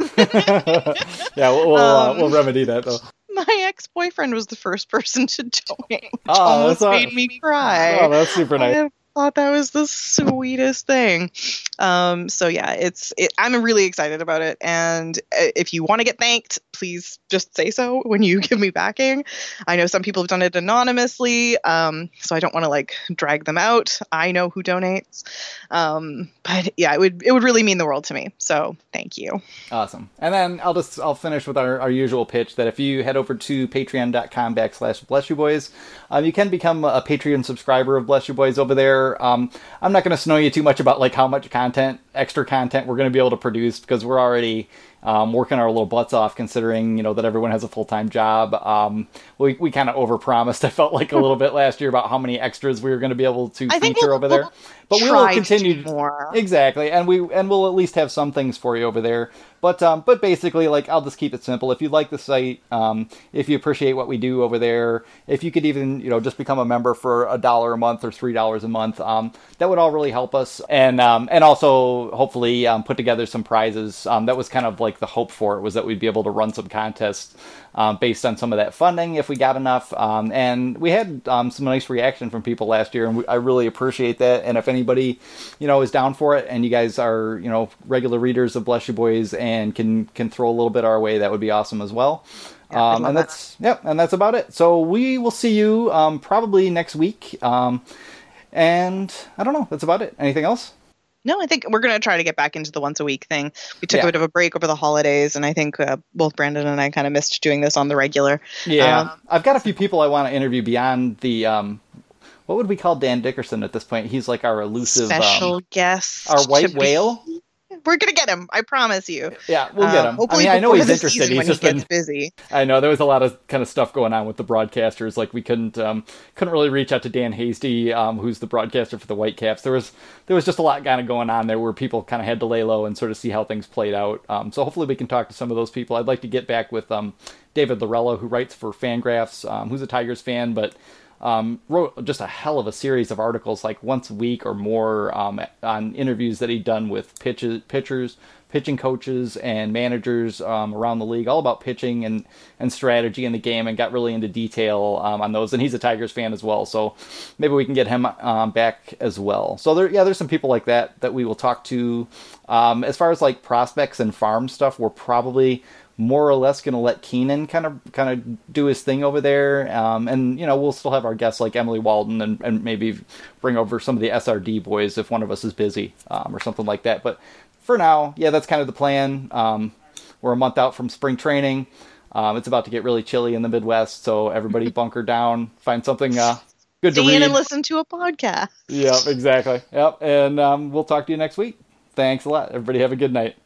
Yeah, we'll remedy that though. My ex-boyfriend was the first person to donate, which almost made me cry. Oh, that's super nice. I thought that was the sweetest thing. So yeah, I'm really excited about it. And if you want to get thanked, please just say so when you give me backing. I know some people have done it anonymously, so I don't want to like drag them out. I know who donates. But yeah, it would really mean the world to me. So thank you. Awesome. And then I'll finish with our usual pitch that if you head over to patreon.com/blessyouboys, you can become a Patreon subscriber of Bless You Boys over there. I'm not going to snow you too much about like how much extra content we're going to be able to produce, because we're already working our little butts off, considering that everyone has a full-time job. We kind of overpromised, I felt like, a little bit last year about how many extras we were going to be able to feature over there. But we will continue more. Exactly, and we'll at least have some things for you over there. But basically, like, I'll just keep it simple. If you like the site, if you appreciate what we do over there, if you could even just become a member for $1 a month or $3 a month, that would all really help us. And also hopefully put together some prizes. That was kind of like the hope for it, was that we'd be able to run some contests based on some of that funding if we got enough. And we had some nice reaction from people last year, and I really appreciate that. And if anybody is down for it, and you guys are regular readers of Bless You Boys and can throw a little bit our way, that would be awesome as well. And that's about it. So we will see you probably next week. And I don't know, that's about it. Anything else? No, I think we're going to try to get back into the once a week thing. We took a bit of a break over the holidays, and I think both Brandon and I kind of missed doing this on the regular. Yeah. I've got a few people I want to interview beyond the, what would we call Dan Dickerson at this point? He's like our elusive special guest. Our white whale. We're going to get him. I promise you. Yeah, we'll get him. Hopefully I know he's interested. He's just been busy. I know there was a lot of kind of stuff going on with the broadcasters. Like we couldn't really reach out to Dan Hasty, who's the broadcaster for the Whitecaps. There was just a lot kind of going on there where people kind of had to lay low and sort of see how things played out. So hopefully we can talk to some of those people. I'd like to get back with David Lorello, who writes for Fangraphs, who's a Tigers fan, but wrote just a hell of a series of articles, like once a week or more, on interviews that he'd done with pitchers, pitching coaches, and managers around the league, all about pitching and strategy in the game, and got really into detail on those. And he's a Tigers fan as well, so maybe we can get him back as well. So there's some people like that we will talk to. As far as like prospects and farm stuff, we're probably more or less going to let Keenan kind of do his thing over there. And, we'll still have our guests like Emily Walden and maybe bring over some of the SRD boys if one of us is busy or something like that. But for now, that's kind of the plan. We're a month out from spring training. It's about to get really chilly in the Midwest, so everybody bunker down, find something good to read. And listen to a podcast. Yep, exactly. Yep, and we'll talk to you next week. Thanks a lot. Everybody have a good night.